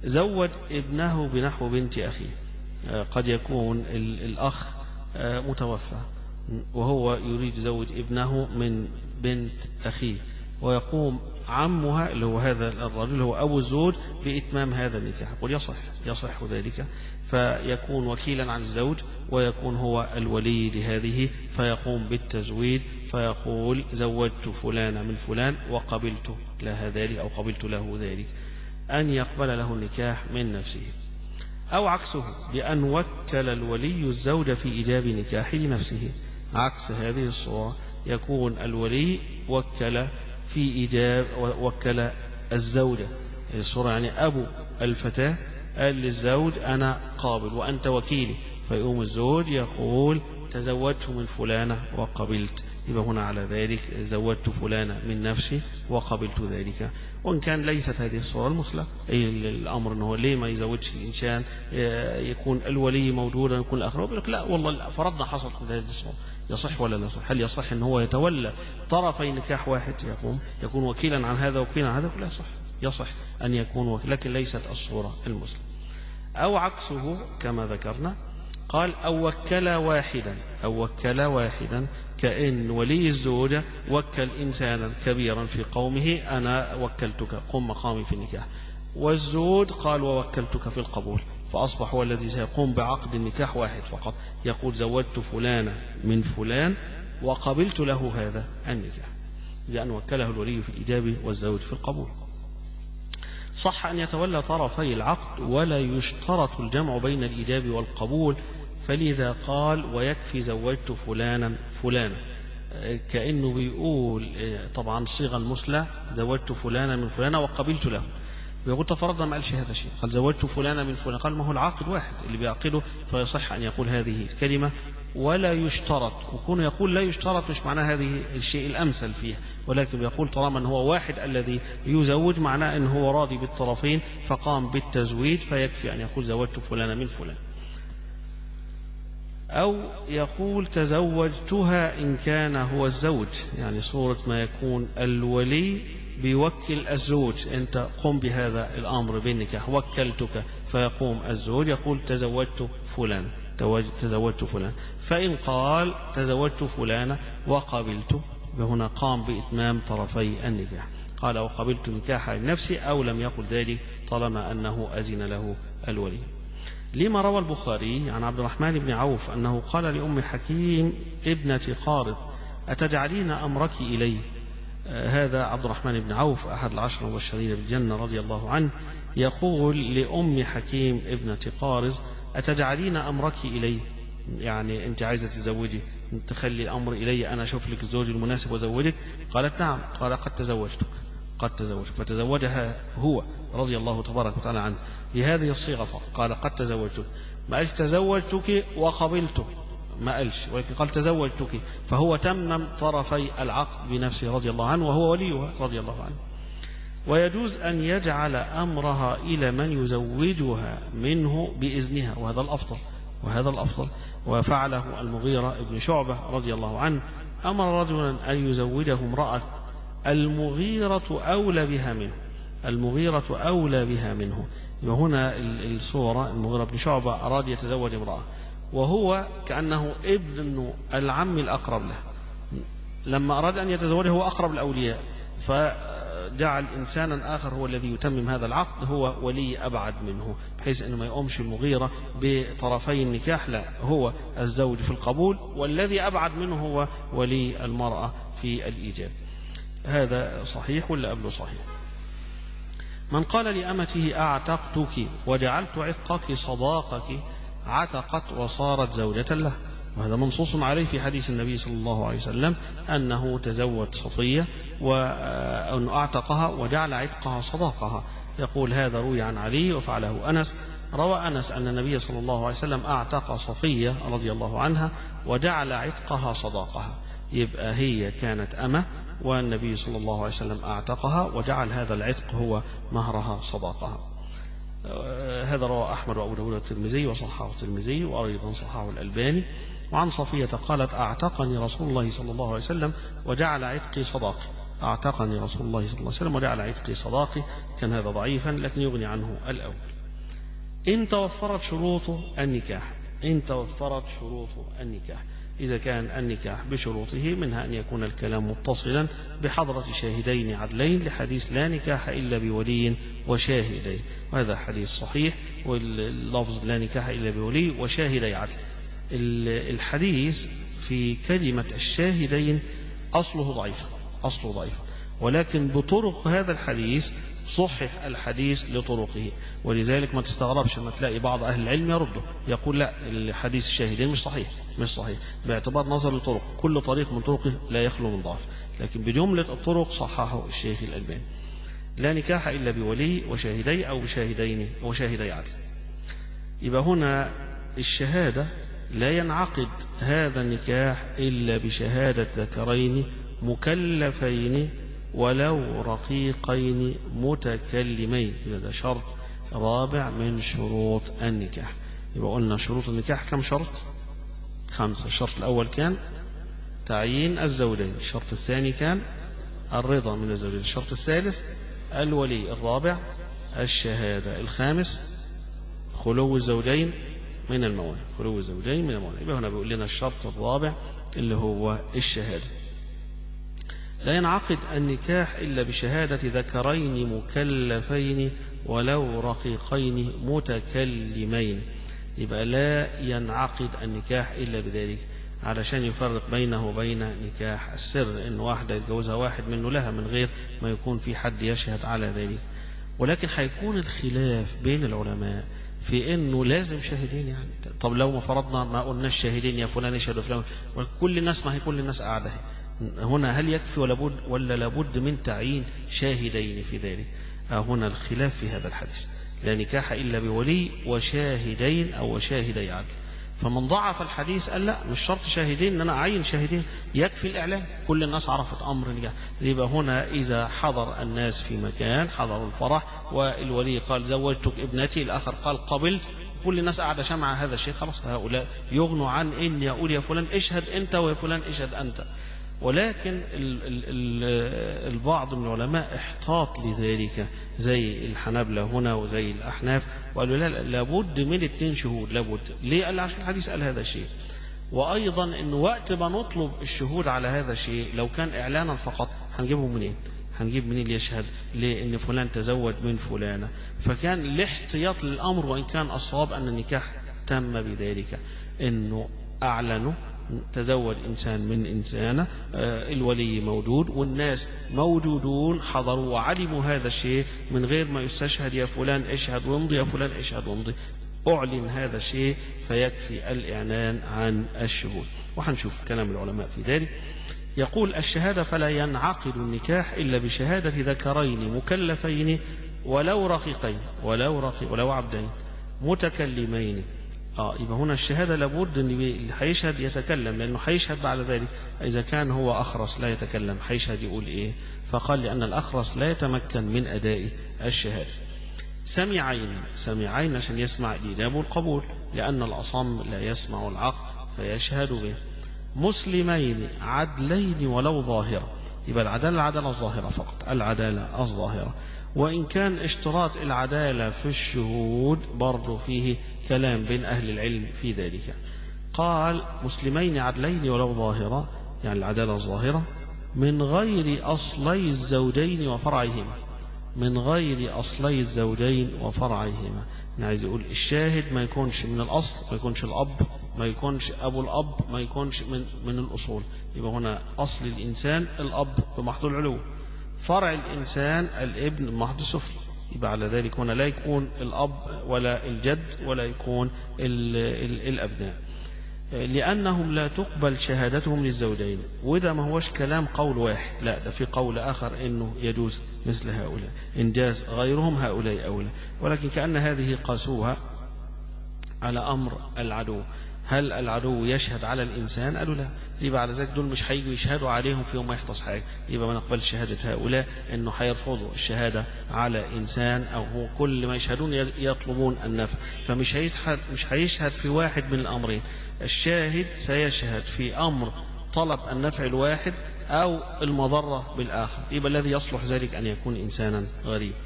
زوج ابنه بنحو بنت أخيه. قد يكون الأخ متوفى وهو يريد يزوج ابنه من بنت أخيه، ويقوم عمها اللي هو هذا الرجل هو أبو الزوج بإتمام هذا النكاح. يقول يصح ذلك، فيكون وكيلا عن الزوج ويكون هو الولي لهذه، فيقوم بالتزويد فيقول زوجت فلان من فلان وقبلت لها ذلك أو قبلت له ذلك، أن يقبل له النكاح من نفسه. أو عكسه بأن وكل الولي الزوج في إيجاب نكاح لنفسه. عكس هذه الصورة يكون الولي وكل في إيجاب وكل الزوجة، الصورة يعني أبو الفتاة قال للزوج أنا قابل وأنت وكيلي، فيقوم الزوج يقول تزوجت من فلانة وقبلت، يبقى هنا على ذلك زوجت فلانة من نفسي وقبلت ذلك. وإن كان ليست هذه الصورة المثلى، أي الأمر أنه ليه ما يزوجش الإنسان يكون الولي موجودا يكون الآخر، يقول لك لا والله فرضنا حصلت هذه الصورة، يصح ولا لا يصح؟ هل يصح أن هو يتولى طرفي نكاح واحد، يكون وكيلا عن هذا وكيلا عن هذا؟ لا يصح أن يكون وكيل، لكن ليست الصورة المثلى. أو عكسه كما ذكرنا قال أو وكل واحدا كأن ولي الزوجة وكل إنسانا كبيرا في قومه أنا وكلتك قم مقامي في النكاح، والزوج قال ووكلتك في القبول، فأصبح هو الذي سيقوم بعقد النكاح واحد فقط، يقول زوجت فلانا من فلان وقبلت له هذا النكاح، لأن وكله الولي في الإجابة والزوج في القبول. صح أن يتولى طرفي العقد ولا يشترط الجمع بين الإجابة والقبول، فلذا قال ويكفي زوجت فلانا كأنه بيقول طبعا صيغة المثلى زوجت فلانا من فلانة وقبلت له، بيقول تفرضنا ما قالش هذا الشيء، قال زوجت فلانا من فلان، قال ما هو العقد واحد اللي بيعقده، فيصح أن يقول هذه الكلمة ولا يشترط. وكون يقول لا يشترط مش معناه هذه الشيء الأمثل فيه، ولكن بيقول طالما أن هو واحد الذي يزوج معناه أن هو راضي بالطرفين فقام بالتزويج، فيكفي أن يقول زوجت فلانا من فلان. أو يقول تزوجتها إن كان هو الزوج، يعني صورة ما يكون الولي بيوكل الزوج، أنت قم بهذا الأمر بالنكاح وكلتك، فيقوم الزوج يقول تزوجت فلان، فإن قال تزوجت فلانة وقبلت، هنا قام بإتمام طرفي النكاح، قال وقبلت نكاحها لنفسي أو لم يقل ذلك طالما أنه أذن له الولي. لما روى البخاري عن عبد الرحمن بن عوف أنه قال لأم حكيم ابنة قارض أتجعلين أمرك إلي. هذا عبد الرحمن بن عوف أحد العشر المبشرين بالجنة رضي الله عنه، يقول لأم حكيم ابنة قارض أتجعلين أمرك إلي، يعني أنت عايزة تزوجي تخلي الأمر إلي أنا أشوف لك الزوج المناسب وزوجك. قالت نعم، قال قد تزوجتك، فتزوجها هو رضي الله تبارك وتعالى عنه بهذه الصيغة، قال قد تزوجتك، ما قالش تزوجتك وقبلتك، ما قالش، ولكن قال تزوجتك، فهو تمم طرفي العقد بنفسه رضي الله عنه وهو وليها رضي الله عنه. ويجوز أن يجعل أمرها إلى من يزوجها منه بإذنها، وهذا الأفضل، وفعله المغيرة ابن شعبة رضي الله عنه، أمر رجلا أن يزوجه امرأة المغيرة أولى بها منه، وهنا الصورة المغيرة بن شعبة أراد يتزوج امرأة وهو كأنه ابن العم الأقرب له، لما أراد أن يتزوجه هو أقرب الأولياء، فجعل إنسانا آخر هو الذي يتمم هذا العقد، هو ولي أبعد منه، بحيث أنه ما يقومش المغيرة بطرفي النكاح، لا هو الزوج في القبول والذي أبعد منه هو ولي المرأة في الإيجاب. هذا صحيح ولا قبله صحيح؟ من قال لأمته أعتقتك وجعلت عتقك صداقك عتقت وصارت زوجة له، وهذا منصوص عليه في حديث النبي صلى الله عليه وسلم أنه تزوج صفية وأن أعتقها وجعل عتقها صداقها، يقول هذا روي عن علي وفعله أنس. روى أنس أن النبي صلى الله عليه وسلم أعتق صفية رضي الله عنها وجعل عتقها صداقها، يبقى هي كانت أمة والنبي صلى الله عليه وسلم أعتقها وجعل هذا العتق هو مهرها صداقها. هذا رواه أحمد وأبو داود والترمذي وصححه الترمذي وأيضا صححه الألباني. وعن صفية قالت أعتقني رسول الله صلى الله عليه وسلم وجعل عتقي صداقي، أعتقني رسول الله صلى الله عليه وسلم وجعل عتقي صداقي، كان هذا ضعيفا لكن يغني عنه الأول. إن توفرت شروط النكاح، إن توفرت شروط النكاح، إذا كان النكاح بشروطه منها أن يكون الكلام متصلا بحضرة شاهدين عدلين لحديث لا نكاح إلا بولي وشاهدين، وهذا حديث صحيح، واللفظ لا نكاح إلا بولي وشاهدي عدل. الحديث في كلمة الشاهدين أصله ضعيف، ولكن بطرق هذا الحديث صحح الحديث لطرقه، ولذلك ما تستغربش لما تلاقي بعض أهل العلم يرده يقول لا الحديث الشاهدين مش صحيح باعتبار نظر الطرق، كل طريق من طرقه لا يخلو من ضعف، لكن بجملة الطرق صححه الشيخ الألباني. لا نكاح إلا بولي وشاهدي أو بشاهدين وشاهدي عدل. يبقى هنا الشهادة لا ينعقد هذا النكاح إلا بشهادة ذكرين مكلفين ولو رقيقين متكلمين، هذا شرط رابع من شروط النكاح. يبقى قلنا شروط النكاح كم شرط؟ 5. الشرط الأول كان تعيين الزوجين، الشرط الثاني كان الرضا من الزوجين، الشرط الثالث الولي، الرابع الشهادة، الخامس خلو الزوجين من الموانع، يبقى هنا بيقول لنا الشرط الرابع اللي هو الشهادة. لا ينعقد النكاح إلا بشهادة ذكرين مكلفين ولو رقيقين متكلمين، يبقى لا ينعقد النكاح إلا بذلك، علشان يفرق بينه وبين نكاح السر، إن واحدة يتجوزها واحد منه لها من غير ما يكون في حد يشهد على ذلك. ولكن هيكون الخلاف بين العلماء في انه لازم شاهدين، يعني طب لو ما فرضنا ما قلناش شاهدين يا فلان يشهد فلان، كل الناس، ما هي كل الناس قاعده هنا، هل يكفي ولا لابد من تعيين شاهدين في ذلك؟ هنا الخلاف في هذا الحديث، لا نكاح الا بولي وشاهدين او شاهدي عدل. فمن ضعف الحديث قال لا مش شرط شاهدين، ان انا اعين شاهدين، يكفي الاعلام، كل الناس عرفت امر النكاح. يبقى هنا اذا حضر الناس في مكان، حضروا الفرح والولي قال زوجتك ابنتي، الاخر قال قبلت، كل الناس قاعده سمع هذا الشيء، خلاص هؤلاء يغنوا عن ان يقول يا فلان اشهد انت ويا فلان اشهد انت. ولكن البعض من العلماء احتاط لذلك زي الحنابلة هنا وزي الأحناف، وقالوا لا لابد من 2 شهود، لابد. ليه؟ قال عشان الحديث قال هذا الشيء، وأيضا إن وقت ما نطلب الشهود على هذا الشيء لو كان إعلانا فقط هنجيبهم منين؟ هنجيب منين يشهد لأن فلان تزوج من فلانة؟ فكان الاحتياط للأمر، وإن كان الصواب أن النكاح تم بذلك، إنه أعلنوا تزوج إنسان من إنسانة، الولي موجود والناس موجودون حضروا وعلموا هذا الشيء من غير ما يستشهد يا فلان اشهد وامضي يا فلان اشهد وامضي، أعلن هذا الشيء فيكفي الإعلان عن الشهود. وحنشوف كلام العلماء في ذلك. يقول الشهادة فلا ينعقد النكاح إلا بشهادة ذكرين مكلفين ولو رقيقين ولو عبدين متكلمين. يبقى هنا الشهادة لابد ان اللي هيشهد يتكلم، لانه هيشهد بعد ذلك. اذا كان هو اخرس لا يتكلم هيشهد يقول ايه؟ فقال لان الاخرس لا يتمكن من اداء الشهادة. سمعين عشان يسمع الإجابة والقبول، لان الاصم لا يسمع العقل فيشهد به. مسلمين عدلين ولو ظاهرة، يبقى العدالة الظاهرة فقط، العدالة الظاهرة. وإن كان اشتراط العدالة في الشهود برضو فيه كلام بين أهل العلم في ذلك. قال مسلمين عدلين ولو ظاهرة، يعني العدالة الظاهرة، من غير أصلي الزوجين وفرعهما، من غير أصلي الزوجين وفرعهما. يعني عايز يقول الشاهد ما يكونش من الأصل، ما يكونش الأب، ما يكونش أبو الأب، ما يكونش من الأصول. يبقى هنا أصل الإنسان الأب بمحض العلو، فرع الإنسان الابن بمحض السفل. يبقى على ذلك هنا لا يكون الأب ولا الجد ولا يكون الأبناء، لأنهم لا تقبل شهادتهم للزوجين. وده ما هوش كلام قول واحد، لا ده في قول آخر إنه يجوز مثل هؤلاء، إن جاز غيرهم هؤلاء أولى. ولكن كأن هذه قاسوها على أمر العدو، هل العدو يشهد على الإنسان؟ قالوا لا، يبقى على ذلك دول مش هيجوا يشهدوا عليهم في يوم ما يحدث حاجة، يبقى ما نقبل شهادة هؤلاء، إنه هيرفضوا الشهادة على إنسان، أو هو كل ما يشهدون يطلبون النفع، فمش هيشهد في واحد من الأمرين. الشاهد سيشهد في أمر طلب النفع الواحد أو المضرة بالآخر، يبقى الذي يصلح ذلك أن يكون إنسانا غريب.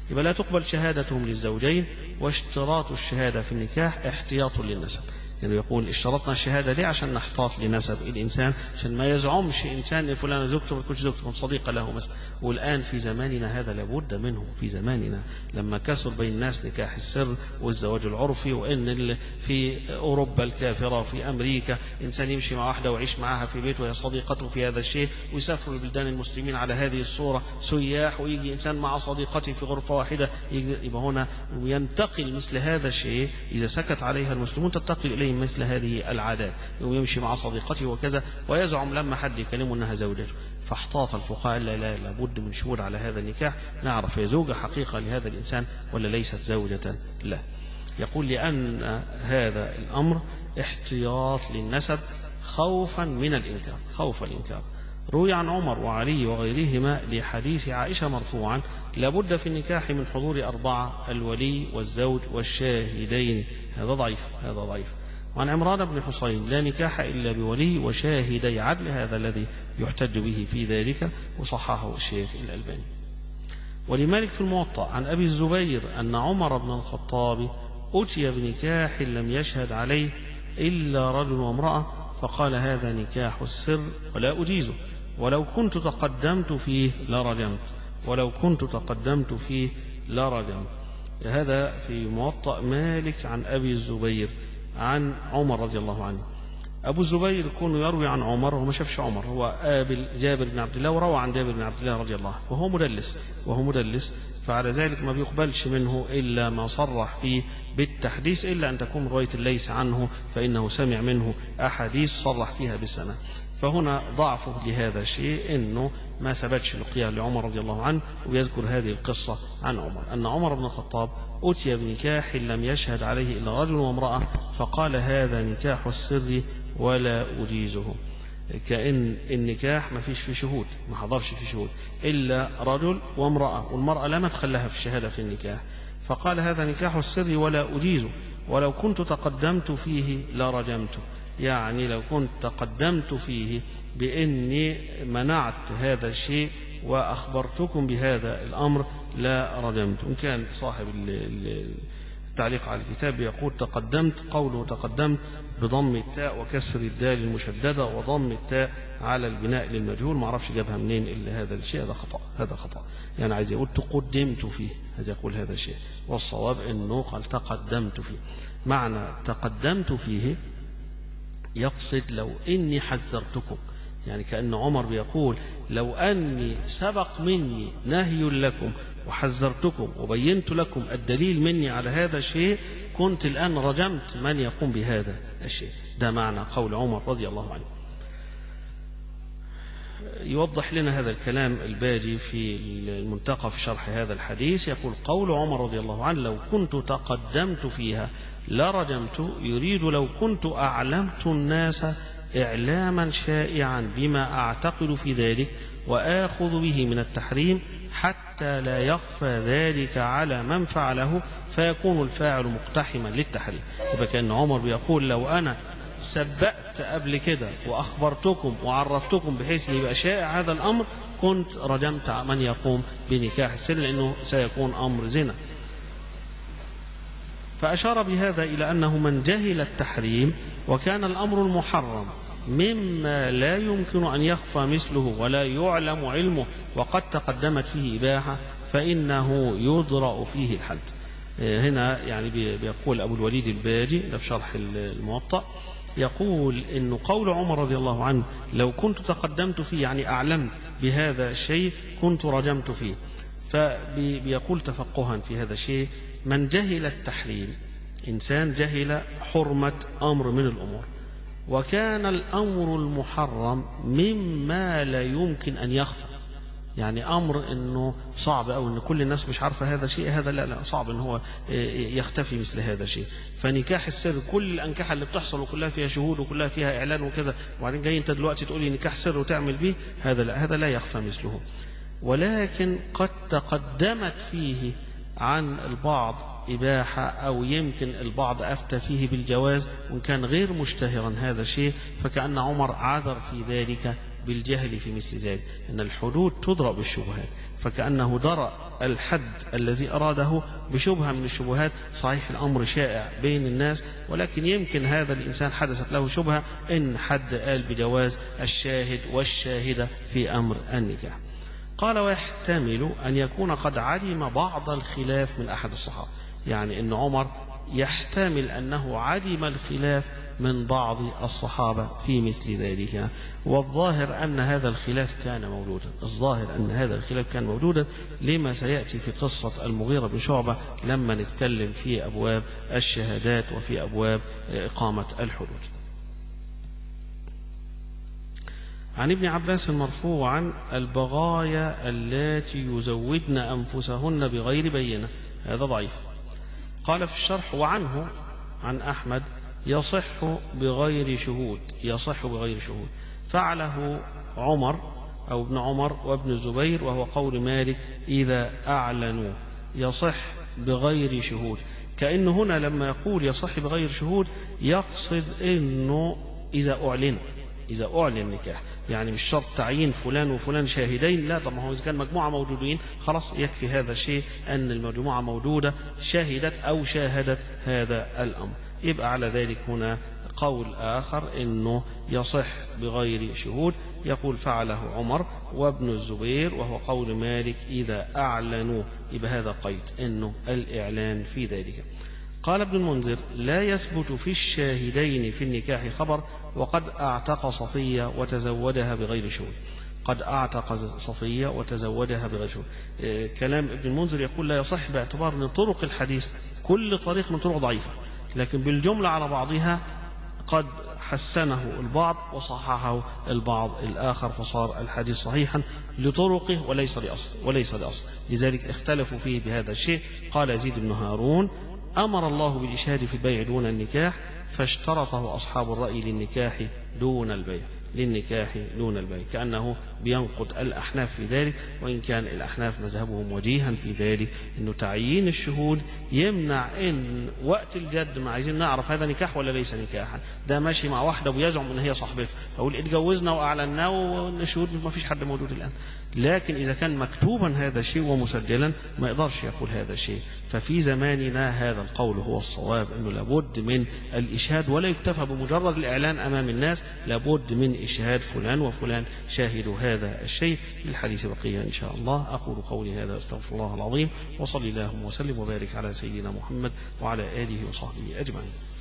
يبقى لا تقبل شهادتهم للزوجين. واشتراط الشهادة في النكاح احتياط للنسب، يعني يقول اشترطنا الشهادة ليه؟ عشان نحتاط لنسب الإنسان، عشان ما يزعمش إنسان إن فلان زوجته ما تكونش زوجته صديقة له مثلا. والآن في زماننا هذا لابد منه، في زماننا لما كثر بين الناس نكاح السر والزواج العرفي، وإن في أوروبا الكافرة وفي أمريكا إنسان يمشي مع واحدة ويعيش معها في بيت وهي صديقته في هذا الشيء، ويسافروا البلدان المسلمين على هذه الصورة سياح، ويجي إنسان مع صديقته في غرفة واحدة، يبقى هنا ينتقل مثل هذا الشيء إذا سكت عليها المسلمون تنتقل إليه مثل هذه العادات، ويمشي مع صديقته وكذا، ويزعم لما حد يكلمه أنها زوجته. فاحتاط الفقهاء لا لابد من شهود على هذا النكاح، نعرف هي زوجة حقيقة لهذا الإنسان ولا ليست زوجة له. يقول لأن هذا الأمر احتياط للنسب خوفا من الإنكار، خوف الإنكار. روي عن عمر وعلي وغيرهما لحديث عائشة مرفوعا لابد في النكاح من حضور 4: الولي والزوج والشاهدين. هذا ضعيف، هذا ضعيف. وعن عمران بن حصين لا نكاح إلا بولي وشاهدي عدل، هذا الذي يحتج به في ذلك، وصححه الشيخ الألباني. ولمالك في الموطأ عن أبي الزبير أن عمر بن الخطاب أتي بنكاح لم يشهد عليه إلا رجل وامرأة، فقال هذا نكاح السر ولا أجيزه، ولو كنت تقدمت فيه لرجمت، ولو كنت تقدمت فيه لرجمت. هذا في موطأ مالك عن أبي الزبير عن عمر رضي الله عنه. أبو الزبير يكون يروي عن عمر وما شافش عمر، هو قابل جابر بن عبد الله وروى عن جابر بن عبد الله رضي الله عنه، وهو مدلس، فعلى ذلك ما بيقبلش منه إلا ما صرح فيه بالتحديث، إلا أن تكون رواية ليس عنه فإنه سمع منه أحاديث صرح فيها بالسنة. فهنا ضعفه لهذا الشيء إنه ما ثبتش لقياه لعمر رضي الله عنه. ويذكر هذه القصة عن عمر أن عمر بن الخطاب أتي بنكاح لم يشهد عليه إلا رجل وامرأة، فقال هذا نكاح السر ولا أجيزه. كأن النكاح ما فيش فيه شهود، ما حضرش فيه شهود إلا رجل وامرأة، والمرأة لا مدخل لها في الشهادة في النكاح. فقال هذا نكاح السر ولا أجيزه، ولو كنت تقدمت فيه لرجمته، يعني لو كنت تقدمت فيه بإني منعت هذا الشيء وأخبرتكم بهذا الأمر لا رجمت. إن كان صاحب التعليق على الكتاب يقول تقدمت، قوله تقدمت بضم التاء وكسر الدال المشددة وضم التاء على البناء للمجهول، ما اعرفش جابها منين إلا هذا الشيء، هذا خطأ، هذا خطأ. يعني عايز يقول تقدمت فيه، هذا يقول هذا الشيء، والصواب إنه قال تقدمت فيه. معنى تقدمت فيه يقصد لو إني حذرتكم، يعني كأن عمر بيقول لو أني سبق مني نهي لكم وحذرتكم وبينت لكم الدليل مني على هذا الشيء كنت الآن رجمت من يقوم بهذا الشيء. ده معنى قول عمر رضي الله عنه. يوضح لنا هذا الكلام الباجي في المنتقى في شرح هذا الحديث، يقول قول عمر رضي الله عنه لو كنت تقدمت فيها لرجمت، يريد لو كنت أعلمت الناس إعلاما شائعا بما أعتقد في ذلك وآخذ به من التحريم حتى لا يخفى ذلك على من فعله فيكون الفاعل مقتحما للتحريم. يبقى كأن عمر بيقول لو أنا سبقت قبل كده وأخبرتكم وعرفتكم بحيث يبقى شائع هذا الأمر كنت رجمت من يقوم بنكاح السر، لأنه سيكون أمر زنا. فأشار بهذا إلى أنه من جهل التحريم وكان الأمر المحرم مما لا يمكن أن يخفى مثله ولا يعلم علمه وقد تقدمت فيه إباحة فإنه يضرأ فيه الحد. هنا يعني بيقول أبو الوليد الباجي في شرح الموطأ، يقول إن قول عمر رضي الله عنه لو كنت تقدمت فيه يعني أعلمت بهذا الشيء كنت رجمت فيه. فبيقول تفقها في هذا الشيء من جهل التحريم، إنسان جهل حرمة أمر من الأمور وكان الأمر المحرم مما لا يمكن أن يخفى، يعني أمر إنه صعب أو إن كل الناس مش عارفة هذا الشيء، هذا لا صعب إن هو يختفي مثل هذا الشيء. فنكاح السر كل الأنكحة اللي بتحصل وكلها فيها شهود وكلها فيها إعلان وكذا، وبعدين جاي أنت دلوقتي تقولي نكاح سر وتعمل به، هذا لا يخفى مثله. ولكن قد تقدمت فيه عن البعض إباحة أو يمكن البعض أفتى فيه بالجواز وإن كان غير مشتهرا هذا الشيء، فكأن عمر عذر في ذلك بالجهل في مثل ذلك، أن الحدود تضرب بالشبهات، فكأنه درأ الحد الذي أراده بشبهة من الشبهات. صحيح الأمر شائع بين الناس، ولكن يمكن هذا الإنسان حدثت له شبهة إن حد قال بجواز الشاهد والشاهدة في أمر النكاح. قال ويحتمل أن يكون قد علم بعض الخلاف من أحد الصحابة، يعني أن عمر يحتمل أنه علم الخلاف من بعض الصحابة في مثل ذلك، والظاهر أن هذا الخلاف كان موجودا، الظاهر أن هذا الخلاف كان موجودا لما سيأتي في قصة المغيرة بن شعبة لما نتكلم في أبواب الشهادات وفي أبواب إقامة الحدود. عن ابن عباس مرفوعا البغايا اللاتي يزودن أنفسهن بغير بينة، هذا ضعيف. قال في الشرح وعنه عن أحمد يصح بغير شهود، يصح بغير شهود، فعله عمر أو ابن عمر وابن الزبير، وهو قول مالك إذا أعلنوا، يصح بغير شهود. كأنه هنا لما يقول يصح بغير شهود يقصد أنه إذا أعلن، إذا أعلن نكاح، يعني مش شرط تعيين فلان وفلان شاهدين، لا، طب ما هو إذا كان مجموعة موجودين خلاص يكفي هذا الشيء أن المجموعة موجودة شهدت أو شاهدت هذا الأمر. يبقى على ذلك هنا قول آخر أنه يصح بغير شهود، يقول فعله عمر وابن الزبير، وهو قول مالك إذا أعلنوا، يبقى هذا قيد أنه الإعلان في ذلك. قال ابن المنذر لا يثبت في الشاهدين في النكاح خبر وقد أعتق صفية وتزودها بغير شهود، قد أعتق صفية وتزودها بغير شهود. كلام ابن المنذر يقول لا يصح باعتبار أن طرق الحديث كل طريق من طرق ضعيفة، لكن بالجملة على بعضها قد حسنه البعض وصححه البعض الآخر، فصار الحديث صحيحا لطرقه وليس لأصل، لذلك اختلفوا فيه بهذا الشيء. قال يزيد بن هارون أمر الله بالإشهاد في البيع دون النكاح فاشترطه أصحاب الرأي للنكاح دون البيع، كأنه بينقض الأحناف في ذلك، وإن كان الأحناف مذهبهم وجيها في ذلك أنه تعيين الشهود يمنع إن وقت الجد ما عايزين نعرف هذا نكاح ولا ليس نكاحا، ده ماشي مع واحدة ويزعم أن هي صاحبته، أقول اتجوزنا وأعلنا والشهود ما فيش حد موجود الآن. لكن إذا كان مكتوبا هذا الشيء ومسجلا ما يقدرش يقول هذا الشيء. ففي زماننا هذا القول هو الصواب، أنه لابد من الإشهاد، ولا يكتفى بمجرد الإعلان أمام الناس، لابد من إشهاد فلان وفلان شاهدوا هذا الشيء. للحديث بقية إن شاء الله. أقول قولي هذا أستغفر الله العظيم، وصلي اللهم وسلم وبارك على سيدنا محمد وعلى آله وصحبه أجمعين.